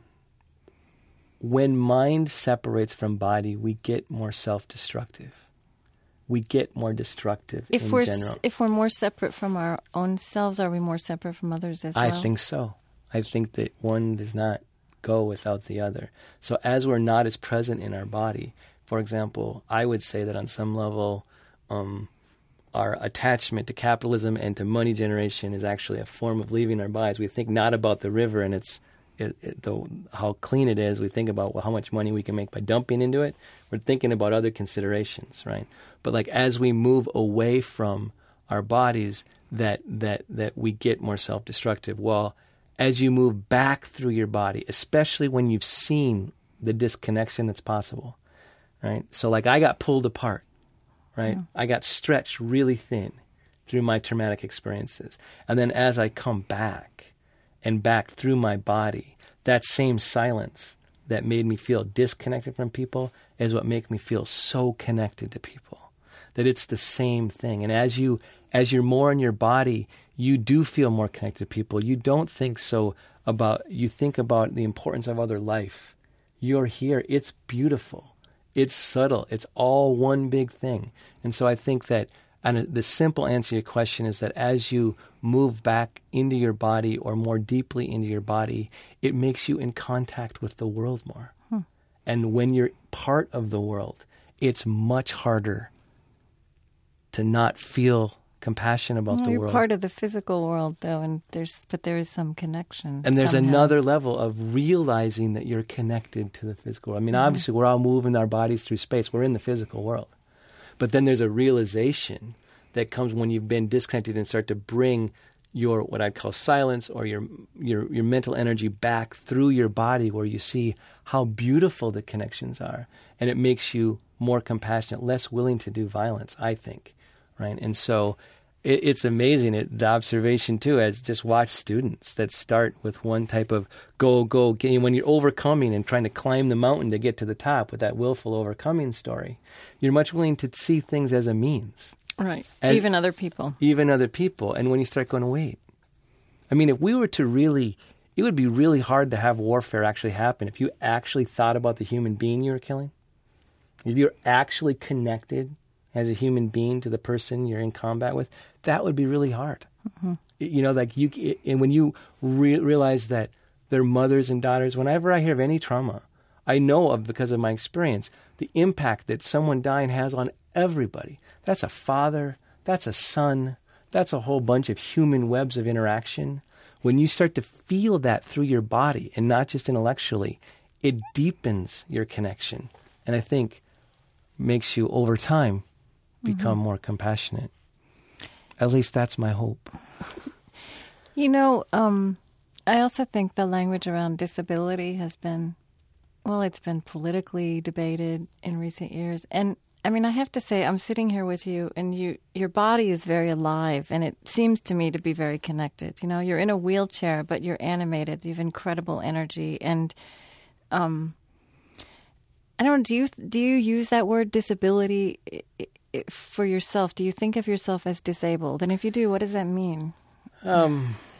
when mind separates from body, we get more self-destructive. We get more destructive in general. If we're more separate from our own selves, are we more separate from others as well? I think so. I think that one does not go without the other. So as we're not as present in our body, for example, I would say that on some level, our attachment to capitalism and to money generation is actually a form of leaving our bodies. We think not about the river and how clean it is. We think about how much money we can make by dumping into it. We're thinking about other considerations, right? But like as we move away from our bodies, that we get more self-destructive. Well, as you move back through your body, especially when you've seen the disconnection that's possible, right? So like I got pulled apart, right? Yeah. I got stretched really thin through my traumatic experiences. And then as I come back and back through my body, that same silence that made me feel disconnected from people is what makes me feel so connected to people. That it's the same thing. And as you're more in your body, you do feel more connected to people. You don't think you think about the importance of other life. You're here. It's beautiful. It's subtle. It's all one big thing. And so I think that, and the simple answer to your question is that as you move back into your body or more deeply into your body, it makes you in contact with the world more. And when you're part of the world, it's much harder to not feel compassion about the world. You're part of the physical world, though, and there is some connection. And there's somehow. Another level of realizing that you're connected to the physical world. I mean, obviously, we're all moving our bodies through space. We're in the physical world. But then there's a realization that comes when you've been disconnected and start to bring your, what I'd call silence, or your mental energy back through your body, where you see how beautiful the connections are. And it makes you more compassionate, less willing to do violence, I think. Right? And so it's amazing. The observation, too, as just watch students that start with one type of go. When you're overcoming and trying to climb the mountain to get to the top with that willful overcoming story, you're much willing to see things as a means. Right. And even other people. And when you start going, wait, I mean, if we were to really, it would be really hard to have warfare actually happen if you actually thought about the human being you were killing. If you're actually connected as a human being to the person you're in combat with, that would be really hard. Mm-hmm. You know, like and when you realize that they're mothers and daughters, whenever I hear of any trauma, I know of, because of my experience, the impact that someone dying has on everybody. That's a father, that's a son, that's a whole bunch of human webs of interaction. When you start to feel that through your body and not just intellectually, it deepens your connection. And I think makes you, over time, become more compassionate. At least that's my hope. You know, I also think the language around disability has been, well, it's been politically debated in recent years. And I mean, I have to say, I'm sitting here with you, and your body is very alive, and it seems to me to be very connected. You know, you're in a wheelchair, but you're animated. You have incredible energy. And I don't know, do you use that word disability for yourself? Do you think of yourself as disabled? And if you do, what does that mean? I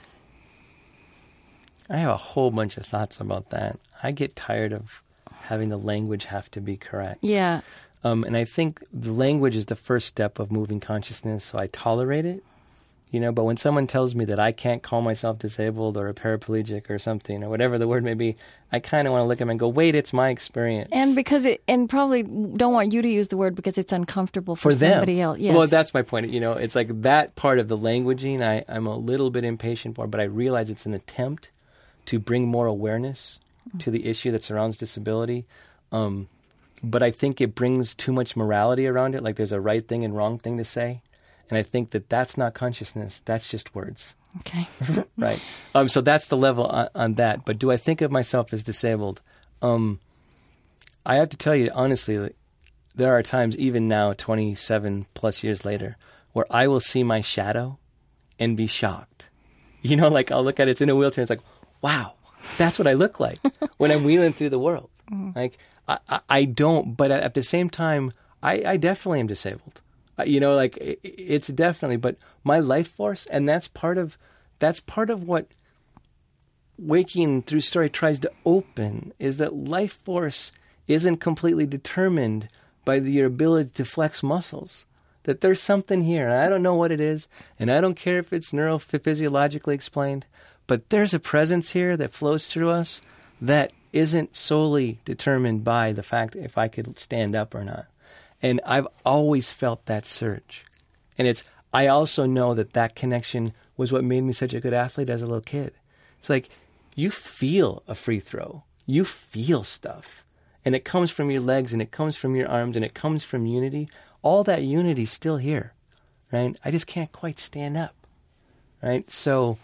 have a whole bunch of thoughts about that. I get tired of having the language have to be correct. Yeah. And I think the language is the first step of moving consciousness, so I tolerate it. But when someone tells me that I can't call myself disabled or a paraplegic or something, or whatever the word may be, I kind of want to look at them and go, wait, it's my experience. And probably don't want you to use the word because it's uncomfortable for them. Somebody else. Yes. Well, that's my point. It's like that part of the languaging I'm a little bit impatient for, but I realize it's an attempt to bring more awareness to the issue that surrounds disability. But I think it brings too much morality around it, like there's a right thing and wrong thing to say. And I think that that's not consciousness. That's just words. Okay. Right. So that's the level on that. But do I think of myself as disabled? I have to tell you, honestly, that there are times, even now, 27 plus years later, where I will see my shadow and be shocked. Like I'll look at it, it's in a wheelchair, it's like, wow, that's what I look like when I'm wheeling through the world. Mm-hmm. Like, I don't, but at the same time, I definitely am disabled. Like it's definitely, but my life force, and that's part of what Waking Through Story tries to open, is that life force isn't completely determined by your ability to flex muscles. That there's something here, and I don't know what it is, and I don't care if it's neurophysiologically explained, but there's a presence here that flows through us that isn't solely determined by the fact if I could stand up or not. And I've always felt that surge. And I also know that connection was what made me such a good athlete as a little kid. It's like, you feel a free throw. You feel stuff. And it comes from your legs, and it comes from your arms, and it comes from unity. All that unity's still here, right? I just can't quite stand up, right? So,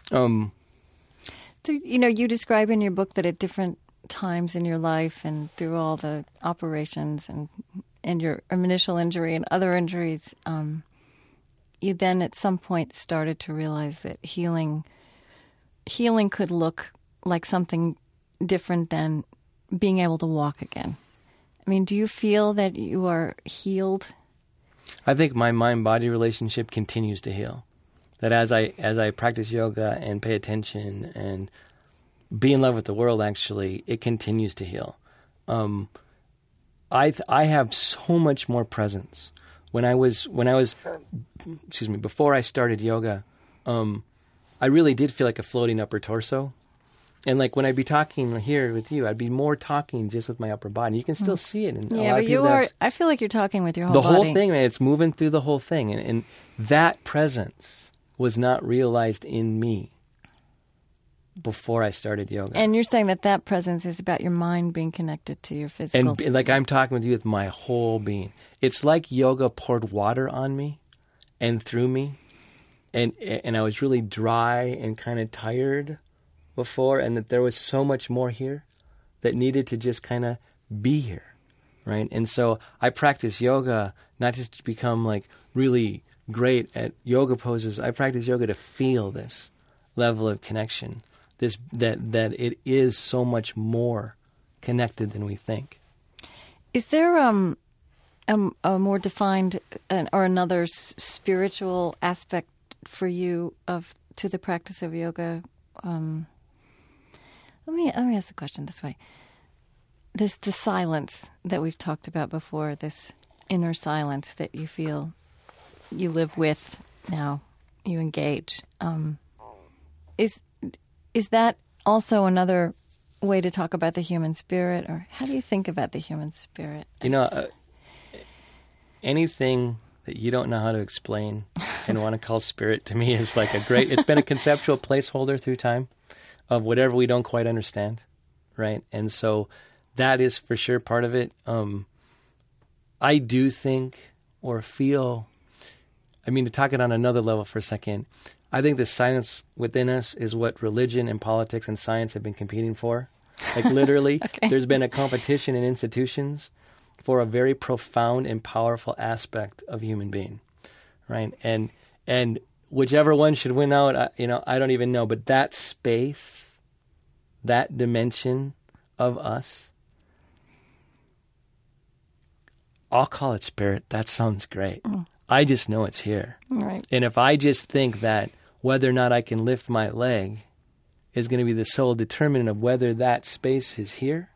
you describe in your book that at different times in your life and through all the operations and your initial injury and other injuries, you then at some point started to realize that healing could look like something different than being able to walk again. I mean, do you feel that you are healed? I think my mind-body relationship continues to heal. That as I practice yoga and pay attention and be in love with the world, actually, it continues to heal. I have so much more presence. Before I started yoga, I really did feel like a floating upper torso. And like when I'd be talking here with you, I'd be more talking just with my upper body. You can still see it. I feel like you're talking with your whole body. The whole thing, man, it's moving through the whole thing. And that presence was not realized in me before I started yoga. And you're saying that presence is about your mind being connected to your physical. And like I'm talking with you with my whole being. It's like yoga poured water on me and through me. And I was really dry and kind of tired before, and that there was so much more here that needed to just kind of be here, right? And so I practice yoga not just to become like really great at yoga poses. I practice yoga to feel this level of connection, that it is so much more connected than we think. Is there a more defined or another spiritual aspect for you to the practice of yoga? Let me ask the question this way. The silence that we've talked about before, this inner silence that you feel you live with now, you engage. Is that also another way to talk about the human spirit, or how do you think about the human spirit? Anything that you don't know how to explain and want to call spirit to me is like it's been a conceptual placeholder through time of whatever we don't quite understand, right? And so that is for sure part of it. I do think or feel, to talk it on another level for a second, I think the silence within us is what religion and politics and science have been competing for. Like literally, Okay. There's been a competition in institutions for a very profound and powerful aspect of human being, right? And whichever one should win out, I don't even know. But that space, that dimension of us, I'll call it spirit. That sounds great. I just know it's here. Right. And if I just think that whether or not I can lift my leg is going to be the sole determinant of whether that space is here,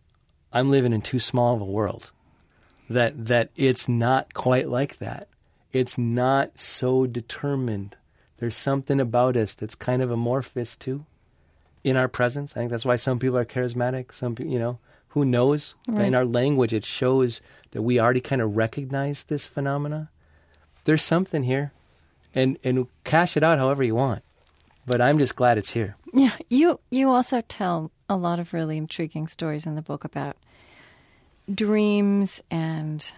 I'm living in too small of a world. That it's not quite like that. It's not so determined. There's something about us that's kind of amorphous too in our presence. I think that's why some people are charismatic. Some people, who knows? Right. In our language, it shows that we already kind of recognize this phenomena. There's something here, and cash it out however you want. But I'm just glad it's here. Yeah, you also tell a lot of really intriguing stories in the book about dreams and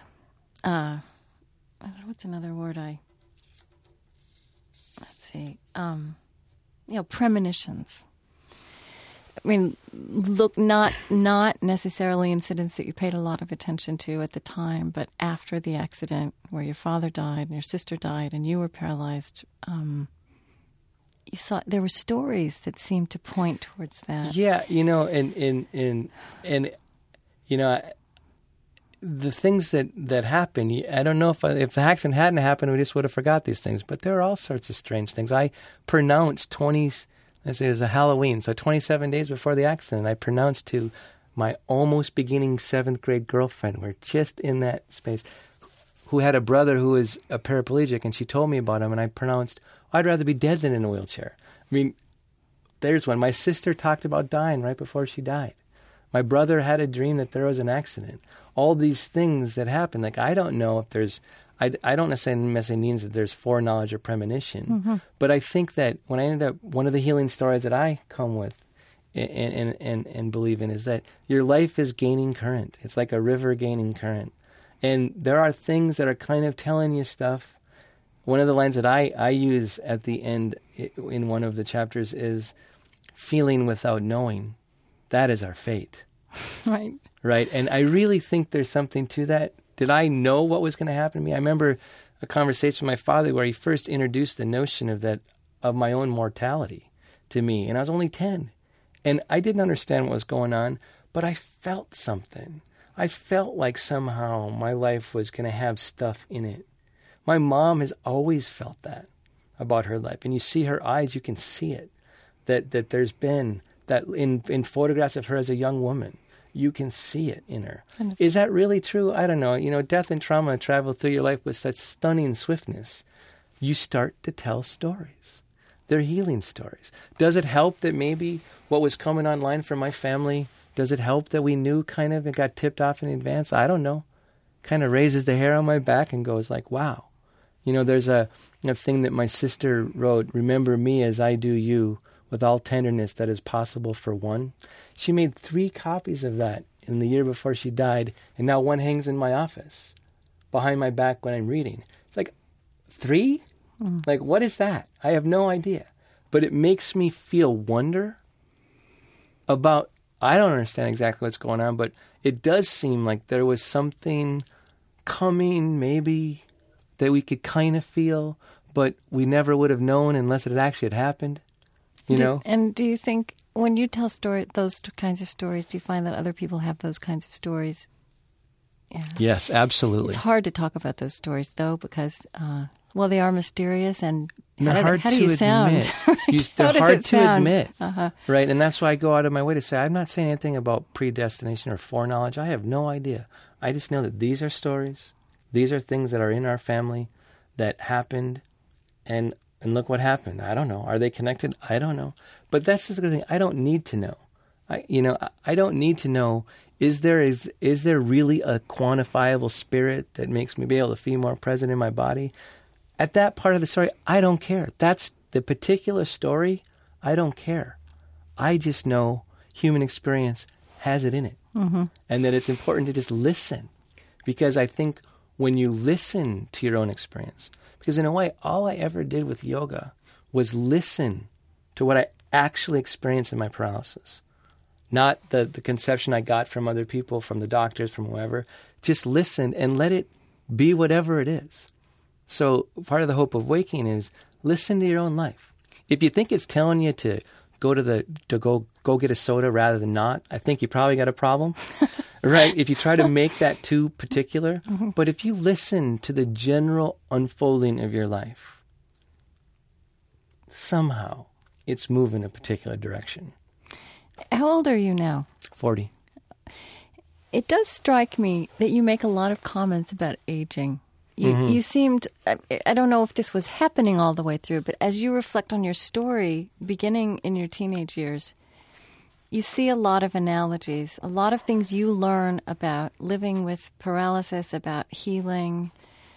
what's another word premonitions. I mean, look, not necessarily incidents that you paid a lot of attention to at the time, but after the accident where your father died and your sister died and you were paralyzed, you saw there were stories that seemed to point towards that. Yeah, the things that happen, I don't know if the accident hadn't happened, we just would have forgot these things. But there are all sorts of strange things. I pronounced let's say it was a Halloween, so 27 days before the accident, I pronounced to my almost beginning 7th grade girlfriend, we're just in that space, who had a brother who was a paraplegic, and she told me about him, and I pronounced, I'd rather be dead than in a wheelchair. I mean, there's one. My sister talked about dying right before she died. My brother had a dream that there was an accident. All these things that happen, like I don't know if there's, I don't necessarily mean that there's foreknowledge or premonition, but I think that when I ended up, one of the healing stories that I come with and believe in is that your life is gaining current. It's like a river gaining current. And there are things that are kind of telling you stuff. One of the lines that I use at the end in one of the chapters is feeling without knowing. That is our fate. Right. Right. And I really think there's something to that. Did I know what was going to happen to me? I remember a conversation with my father where he first introduced the notion of my own mortality to me. And I was only 10. And I didn't understand what was going on, but I felt something. I felt like somehow my life was going to have stuff in it. My mom has always felt that about her life. And you see her eyes, you can see it. That there's been, that in photographs of her as a young woman, you can see it in her. Is that really true? I don't know. Death and trauma travel through your life with such stunning swiftness. You start to tell stories. They're healing stories. Does it help that maybe what was coming online for my family, does it help that we knew kind of and got tipped off in advance? I don't know. Kind of raises the hair on my back and goes like, wow. There's a thing that my sister wrote, remember me as I do you, with all tenderness that is possible for one. She made 3 copies of that in the year before she died, and now one hangs in my office behind my back when I'm reading. It's like, 3? Like, what is that? I have no idea. But it makes me feel wonder about, I don't understand exactly what's going on, but it does seem like there was something coming maybe that we could kind of feel, but we never would have known unless it actually had happened. And do you think when you tell those kinds of stories, do you find that other people have those kinds of stories? Yeah. Yes, absolutely. It's hard to talk about those stories, though, because, they are mysterious and how do you sound? Right? They're hard to admit, right? And that's why I go out of my way to say, I'm not saying anything about predestination or foreknowledge. I have no idea. I just know that these are stories. These are things that are in our family that happened, and look what happened. I don't know. Are they connected? I don't know. But that's just the thing. I don't need to know. I don't need to know, is there really a quantifiable spirit that makes me be able to feel more present in my body? At that part of the story, I don't care. That's the particular story. I don't care. I just know human experience has it in it. And that it's important to just listen. Because I think when you listen to your own experience, because in a way, all I ever did with yoga was listen to what I actually experienced in my paralysis. Not the conception I got from other people, from the doctors, from whoever. Just listen and let it be whatever it is. So part of the hope of waking is listen to your own life. If you think it's telling you to go get a soda rather than not, I think you probably got a problem. Right? If you try to make that too particular. But if you listen to the general unfolding of your life, somehow it's moving a particular direction. How old are you now? 40. It does strike me that you make a lot of comments about aging. You seemed, I don't know if this was happening all the way through, but as you reflect on your story, beginning in your teenage years, you see a lot of analogies, a lot of things you learn about living with paralysis, about healing.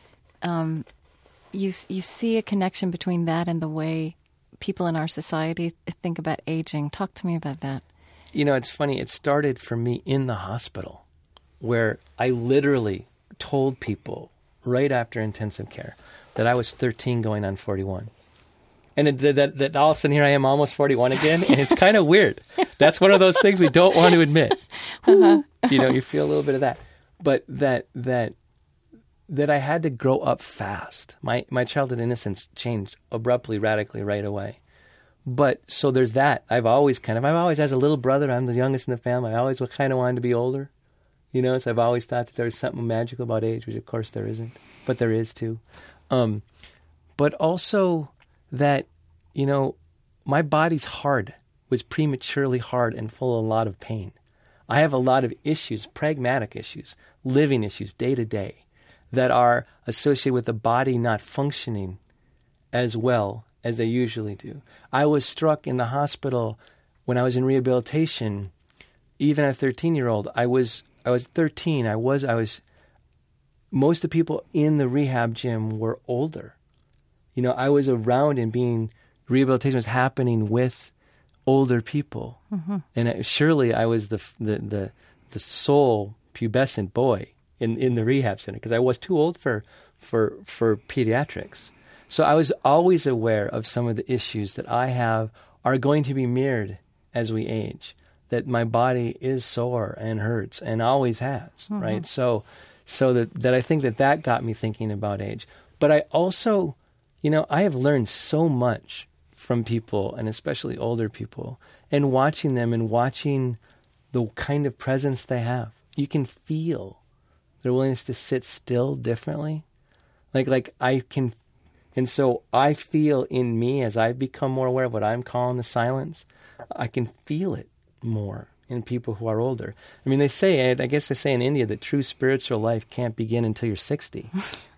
You see a connection between that and the way people in our society think about aging. Talk to me about that. You know, it's funny. It started for me in the hospital, where I literally told people right after intensive care that I was 13 going on 41. And that all of a sudden here I am almost 41 again, and it's kind of weird. That's one of those things we don't want to admit. You know, you feel a little bit of that. But that I had to grow up fast. My childhood innocence changed abruptly, radically right away. But so there's that. I've always, as a little brother, I'm the youngest in the family. I always kind of wanted to be older. You know, so I've always thought that there was something magical about age, which of course there isn't, but there is too. But also that, you know, my body's hard, was prematurely hard and full of a lot of pain. I have a lot of issues, pragmatic issues, living issues day to day that are associated with the body not functioning as well as they usually do. I was struck in the hospital when I was in rehabilitation, even at a 13-year-old. I was 13. Most of the people in the rehab gym were older. You know, I was around and rehabilitation was happening with older people. Mm-hmm. And surely I was the sole pubescent boy in the rehab center because I was too old for pediatrics. So I was always aware of some of the issues that I have are going to be mirrored as we age. That my body is sore and hurts and always has, mm-hmm. right? So that I think that got me thinking about age. But I also, you know, I have learned so much from people, and especially older people, and watching them and watching the kind of presence they have. You can feel their willingness to sit still differently. Like I can, and so I feel in me as I've become more aware of what I'm calling the silence, I can feel it more in people who are older. I mean, I guess they say in India that true spiritual life can't begin until you're 60.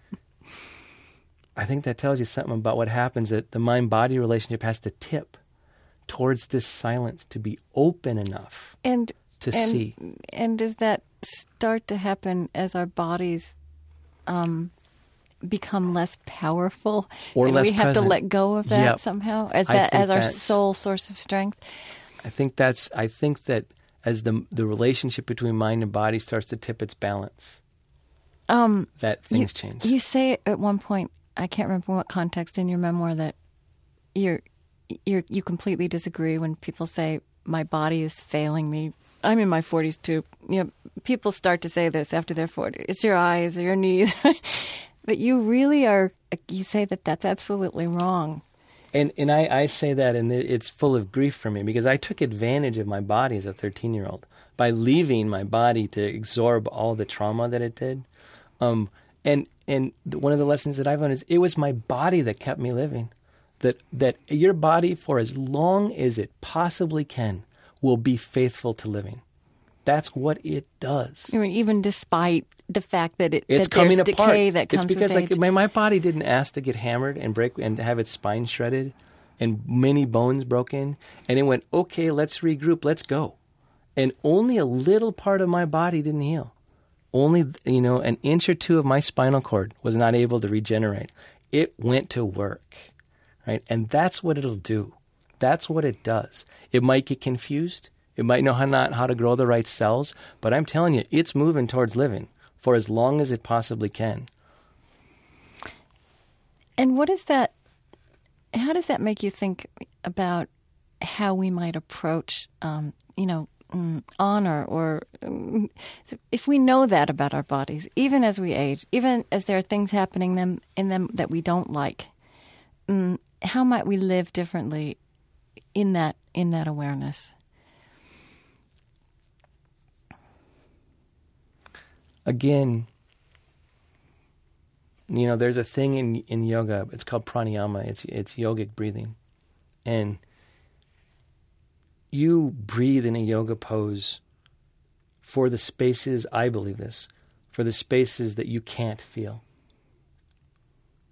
I think that tells you something about what happens, that the mind-body relationship has to tip towards this silence to be open enough to see. And does that start to happen as our bodies become less powerful? Or and less we have present. To let go of that Yep. somehow? As our sole source of strength? I think that as the relationship between mind and body starts to tip its balance, that things change. You say at one point, I can't remember what context in your memoir, that you completely disagree when people say my body is failing me. I'm in my 40s too. You know, people start to say this after they're 40. It's your eyes or your knees, but you really are. You say that that's absolutely wrong. And I say that, and it's full of grief for me because I took advantage of my body as a 13-year-old by leaving my body to absorb all the trauma that it did. And one of the lessons that I've learned is it was my body that kept me living. That your body, for as long as it possibly can, will be faithful to living. That's what it does. I mean, even despite the fact that it's that coming there's apart. Decay that comes it's because with age. my body didn't ask to get hammered and break and have its spine shredded and many bones broken. And it went, okay, let's regroup, let's go. And only a little part of my body didn't heal. Only, an inch or two of my spinal cord was not able to regenerate. It went to work, right? And that's what it'll do. That's what it does. It might get confused. It might know how to grow the right cells. But I'm telling you, it's moving towards living for as long as it possibly can. And how does that make you think about how we might approach, honor, or if we know that about our bodies, even as we age, even as there are things happening in them that we don't like, how might we live differently in that awareness? Again, there's a thing in yoga. It's called pranayama. It's yogic breathing, and you breathe in a yoga pose for the spaces, I believe this, for the spaces that you can't feel.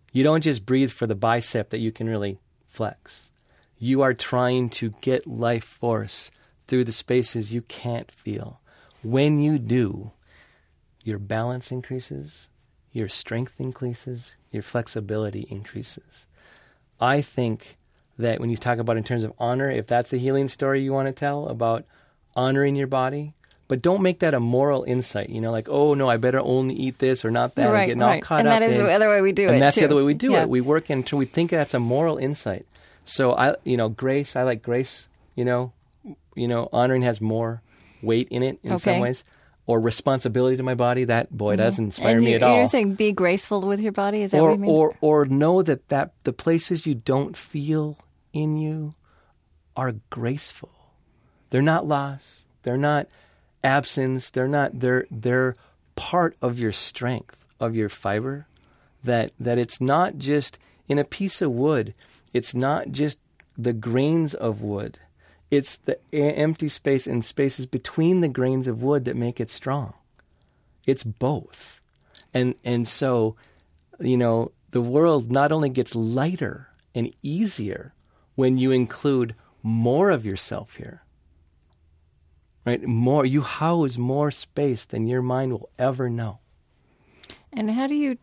You don't just breathe for the bicep that you can really flex. You are trying to get life force through the spaces you can't feel. When you do, your balance increases, your strength increases, your flexibility increases. I think that when you talk about in terms of honor, if that's a healing story you want to tell about honoring your body, but don't make that a moral insight, like, oh, no, I better only eat this or not that, and getting all caught and up. And that is the other way we do it, And that's too. the other way we do it. We work until we think that's a moral insight. So, grace, I like grace, honoring has more weight in it in some ways. Or responsibility to my body, that, boy, doesn't inspire me at all. You're saying be graceful with your body? Is that what you mean? Or know that the places you don't feel in you are graceful. They're not loss. They're not absence. They're part of your strength, of your fiber. That it's not just in a piece of wood. It's not just the grains of wood. It's the empty space and spaces between the grains of wood that make it strong. It's both. And so, the world not only gets lighter and easier when you include more of yourself here, right? More, you house more space than your mind will ever know. And how do you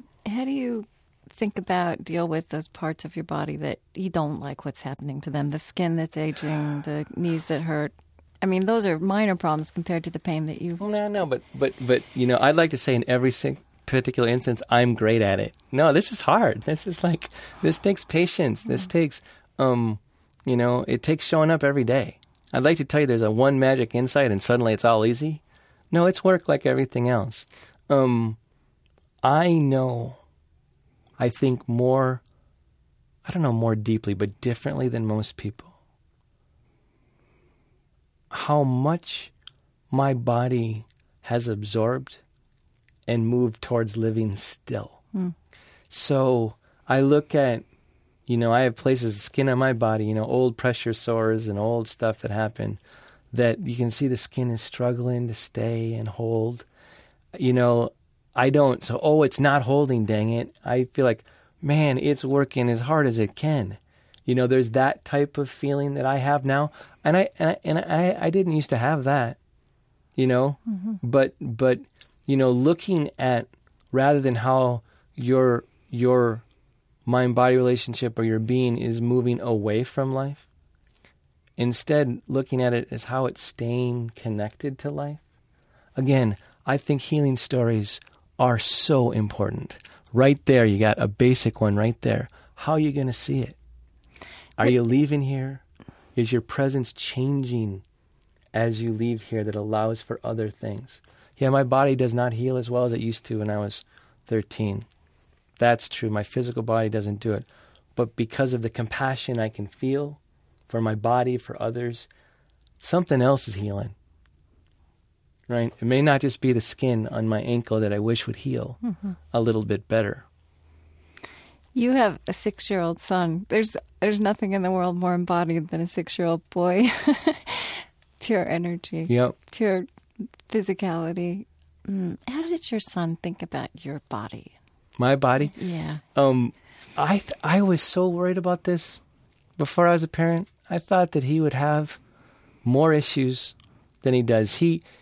deal with those parts of your body that you don't like what's happening to them? The skin that's aging, the knees that hurt. I mean, those are minor problems compared to the pain that you... No, but I'd like to say in every particular instance, I'm great at it. No, this is hard. This takes patience. This takes, it takes showing up every day. I'd like to tell you there's a one magic insight and suddenly it's all easy. No, it's work like everything else. I think more deeply, but differently than most people. How much my body has absorbed and moved towards living still. So I look at, I have places, skin on my body, old pressure sores and old stuff that happened that you can see the skin is struggling to stay and hold. I don't, it's not holding, dang it. I feel like, man, it's working as hard as it can. There's that type of feeling that I have now. And I didn't used to have that, but looking at, rather than how your mind-body relationship or your being is moving away from life, instead looking at it as how it's staying connected to life. Again, I think healing stories are so important. Right there, you got a basic one right there. How are you going to see it? Are you leaving here? Is your presence changing as you leave here that allows for other things? Yeah, my body does not heal as well as it used to when I was 13. That's true. My physical body doesn't do it. But because of the compassion I can feel for my body, for others, something else is healing. Right? It may not just be the skin on my ankle that I wish would heal a little bit better. You have a 6-year-old son. There's nothing in the world more embodied than a 6-year-old boy. Pure energy. Yep. Pure physicality. How did your son think about your body? My body? Yeah. I was so worried about this before I was a parent. I thought that he would have more issues than he does.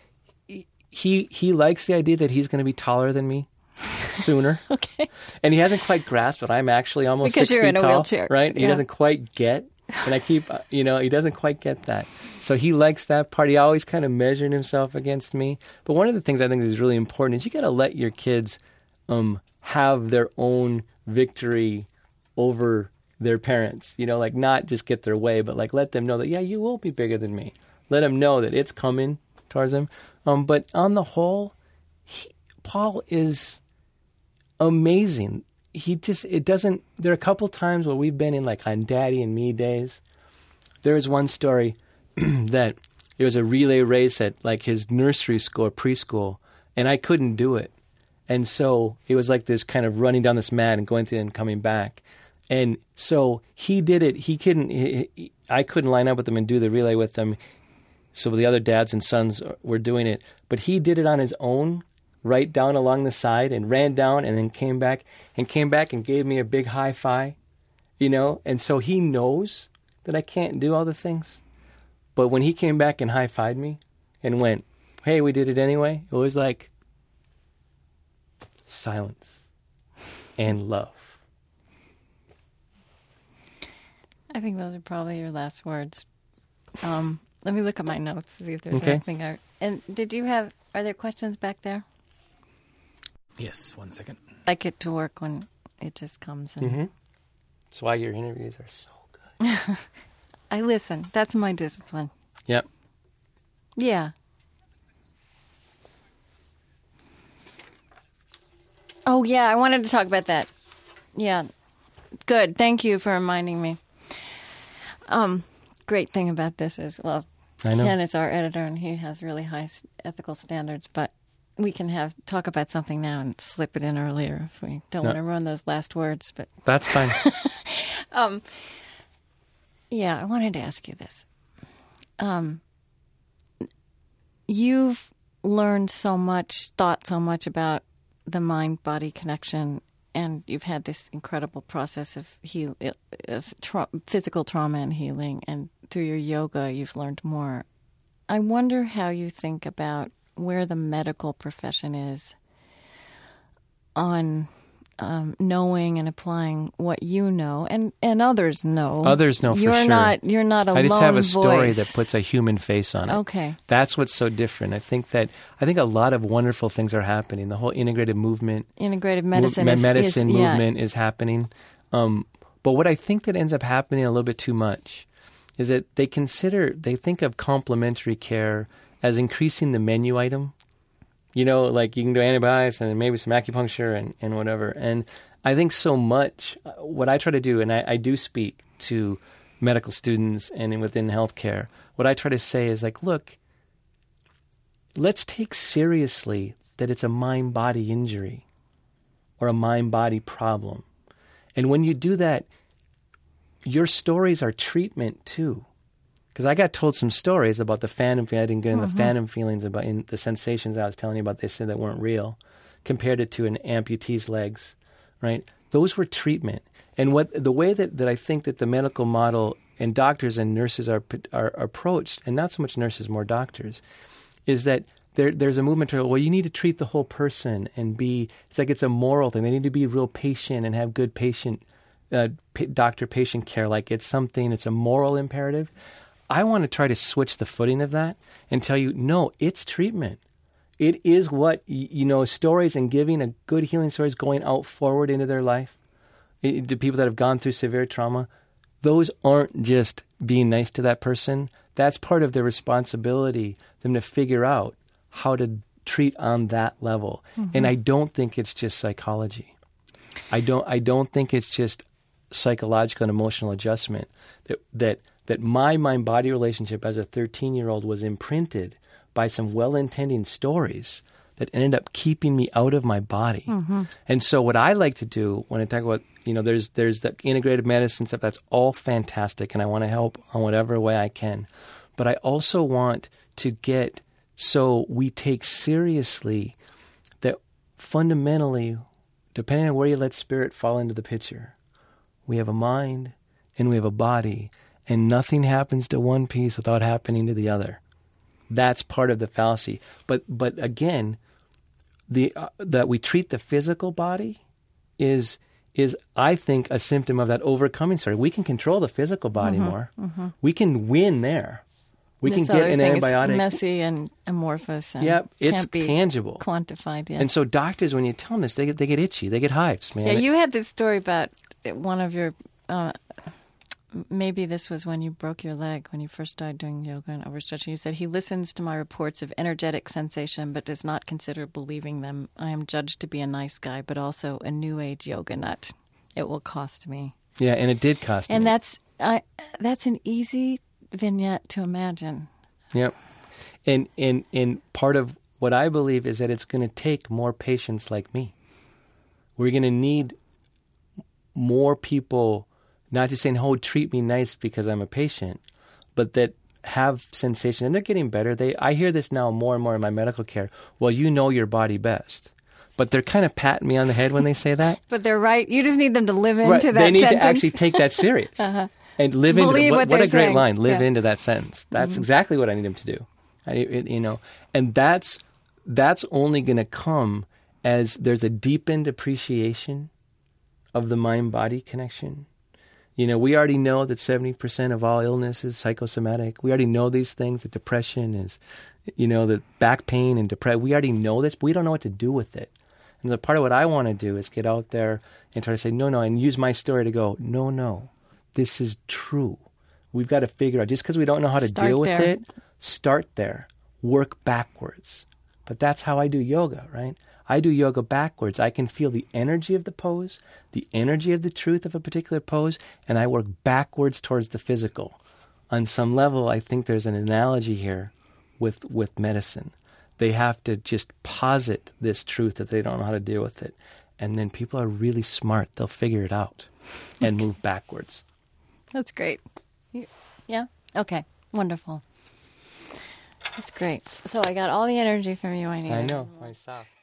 He likes the idea that he's going to be taller than me sooner. Okay. And he hasn't quite grasped that I'm actually almost because 6 feet tall. Because you're in a wheelchair. Right? Yeah. He doesn't quite get. And I keep, he doesn't quite get that. So he likes that part. He always kind of measured himself against me. But one of the things I think is really important is you got to let your kids have their own victory over their parents. Not just get their way, but let them know that, yeah, you will be bigger than me. Let them know that it's coming towards them. But on the whole, Paul is amazing. There are a couple times where we've been in on Daddy and Me days. There was one story that it was a relay race at his nursery school or preschool, and I couldn't do it. And so it was like this kind of running down this mat and going through and coming back. And so he did it. I couldn't line up with him and do the relay with them. So the other dads and sons were doing it. But he did it on his own right down along the side and ran down and then came back and gave me a big high five, And so he knows that I can't do all the things. But when he came back and high-fived me and went, hey, we did it anyway, it was like silence and love. I think those are probably your last words. Let me look at my notes to see if there's anything. And are there questions back there? Yes, 1 second. I like it to work when it just comes in. Mm-hmm. That's why your interviews are so good. I listen. That's my discipline. Yep. Yeah. Oh, yeah, I wanted to talk about that. Yeah. Good. Thank you for reminding me. Great thing about this is, well, I know. Ken is our editor, and he has really high ethical standards, but we can talk about something now and slip it in earlier if we don't want to ruin those last words. But that's fine. Yeah, I wanted to ask you this. You've learned so much, thought so much about the mind-body connection, and you've had this incredible process of physical trauma and healing, and through your yoga, you've learned more. I wonder how you think about where the medical profession is on knowing and applying what you know, and others know. Others know for sure. You're not a lone voice. I just have a story that puts a human face on it. Okay. That's what's so different. I think a lot of wonderful things are happening. The whole integrative movement, integrative medicine, movement is happening. But what I think that ends up happening a little bit too much is that they think of complementary care as increasing the menu item. Like you can do antibiotics and maybe some acupuncture and whatever. And I think so much, what I try to do, and I do speak to medical students and within healthcare, what I try to say is like, look, let's take seriously that it's a mind-body injury or a mind-body problem. And when you do that, your stories are treatment too. Because I got told some stories about the phantom feeling. I didn't get into the phantom feelings about in the sensations I was telling you about. They said that weren't real. Compared it to an amputee's legs, right? Those were treatment. And the way that I think that the medical model and doctors and nurses are approached, and not so much nurses, more doctors, is that there's a movement to, well, you need to treat the whole person and it's like it's a moral thing. They need to be real patient and have good doctor-patient care. Like it's a moral imperative. I want to try to switch the footing of that and tell you, no, it's treatment. It is what, stories and giving a good healing stories going out forward into their life. To people that have gone through severe trauma, those aren't just being nice to that person. That's part of their responsibility, them to figure out how to treat on that level. Mm-hmm. And I don't think it's just psychology. I don't think it's just psychological and emotional adjustment. That my mind-body relationship as a 13-year-old was imprinted by some well-intending stories that ended up keeping me out of my body. Mm-hmm. And so what I like to do when I talk about, there's the integrative medicine stuff, that's all fantastic, and I want to help on whatever way I can. But I also want to get so we take seriously that fundamentally, depending on where you let spirit fall into the picture, we have a mind and we have a body, and nothing happens to one piece without happening to the other. That's part of the fallacy. But again, that we treat the physical body is I think a symptom of that overcoming story. We can control the physical body more. Mm-hmm. We can win there. We can get an antibiotic. Is messy and amorphous. And it's can't be tangible, quantified. Yes. And so doctors, when you tell them this, they get itchy. They get hives, man. Yeah, you had this story about one of your. Maybe this was when you broke your leg, when you first started doing yoga and overstretching. You said, he listens to my reports of energetic sensation, but does not consider believing them. I am judged to be a nice guy, but also a new age yoga nut. It will cost me. Yeah, and it did cost me. And that's an easy vignette to imagine. Yep. And part of what I believe is that it's going to take more patients like me. We're going to need more people, not just saying, oh, treat me nice because I'm a patient, but that have sensation, and they're getting better. I hear this now more and more in my medical care. Well, you know your body best. But they're kind of patting me on the head when they say that. But they're right. You just need them to live into that sentence. They need to actually take that serious. And live into Believe what a great saying. line. Live into that sentence. That's exactly what I need them to do. And that's only going to come as there's a deepened appreciation of the mind-body connection. We already know that 70% of all illness is psychosomatic. We already know these things, that depression is, the back pain and depression. We already know this, but we don't know what to do with it. And so part of what I want to do is get out there and try to say, no, and use my story to go, no, this is true. We've got to figure out, just because we don't know how to deal with it, start there, work backwards. But that's how I do yoga, right? I do yoga backwards. I can feel the energy of the pose, the energy of the truth of a particular pose, and I work backwards towards the physical. On some level, I think there's an analogy here with medicine. They have to just posit this truth that they don't know how to deal with it. And then people are really smart. They'll figure it out and move backwards. That's great. Yeah? Okay. Wonderful. That's great. So I got all the energy from you I needed. I know. Myself.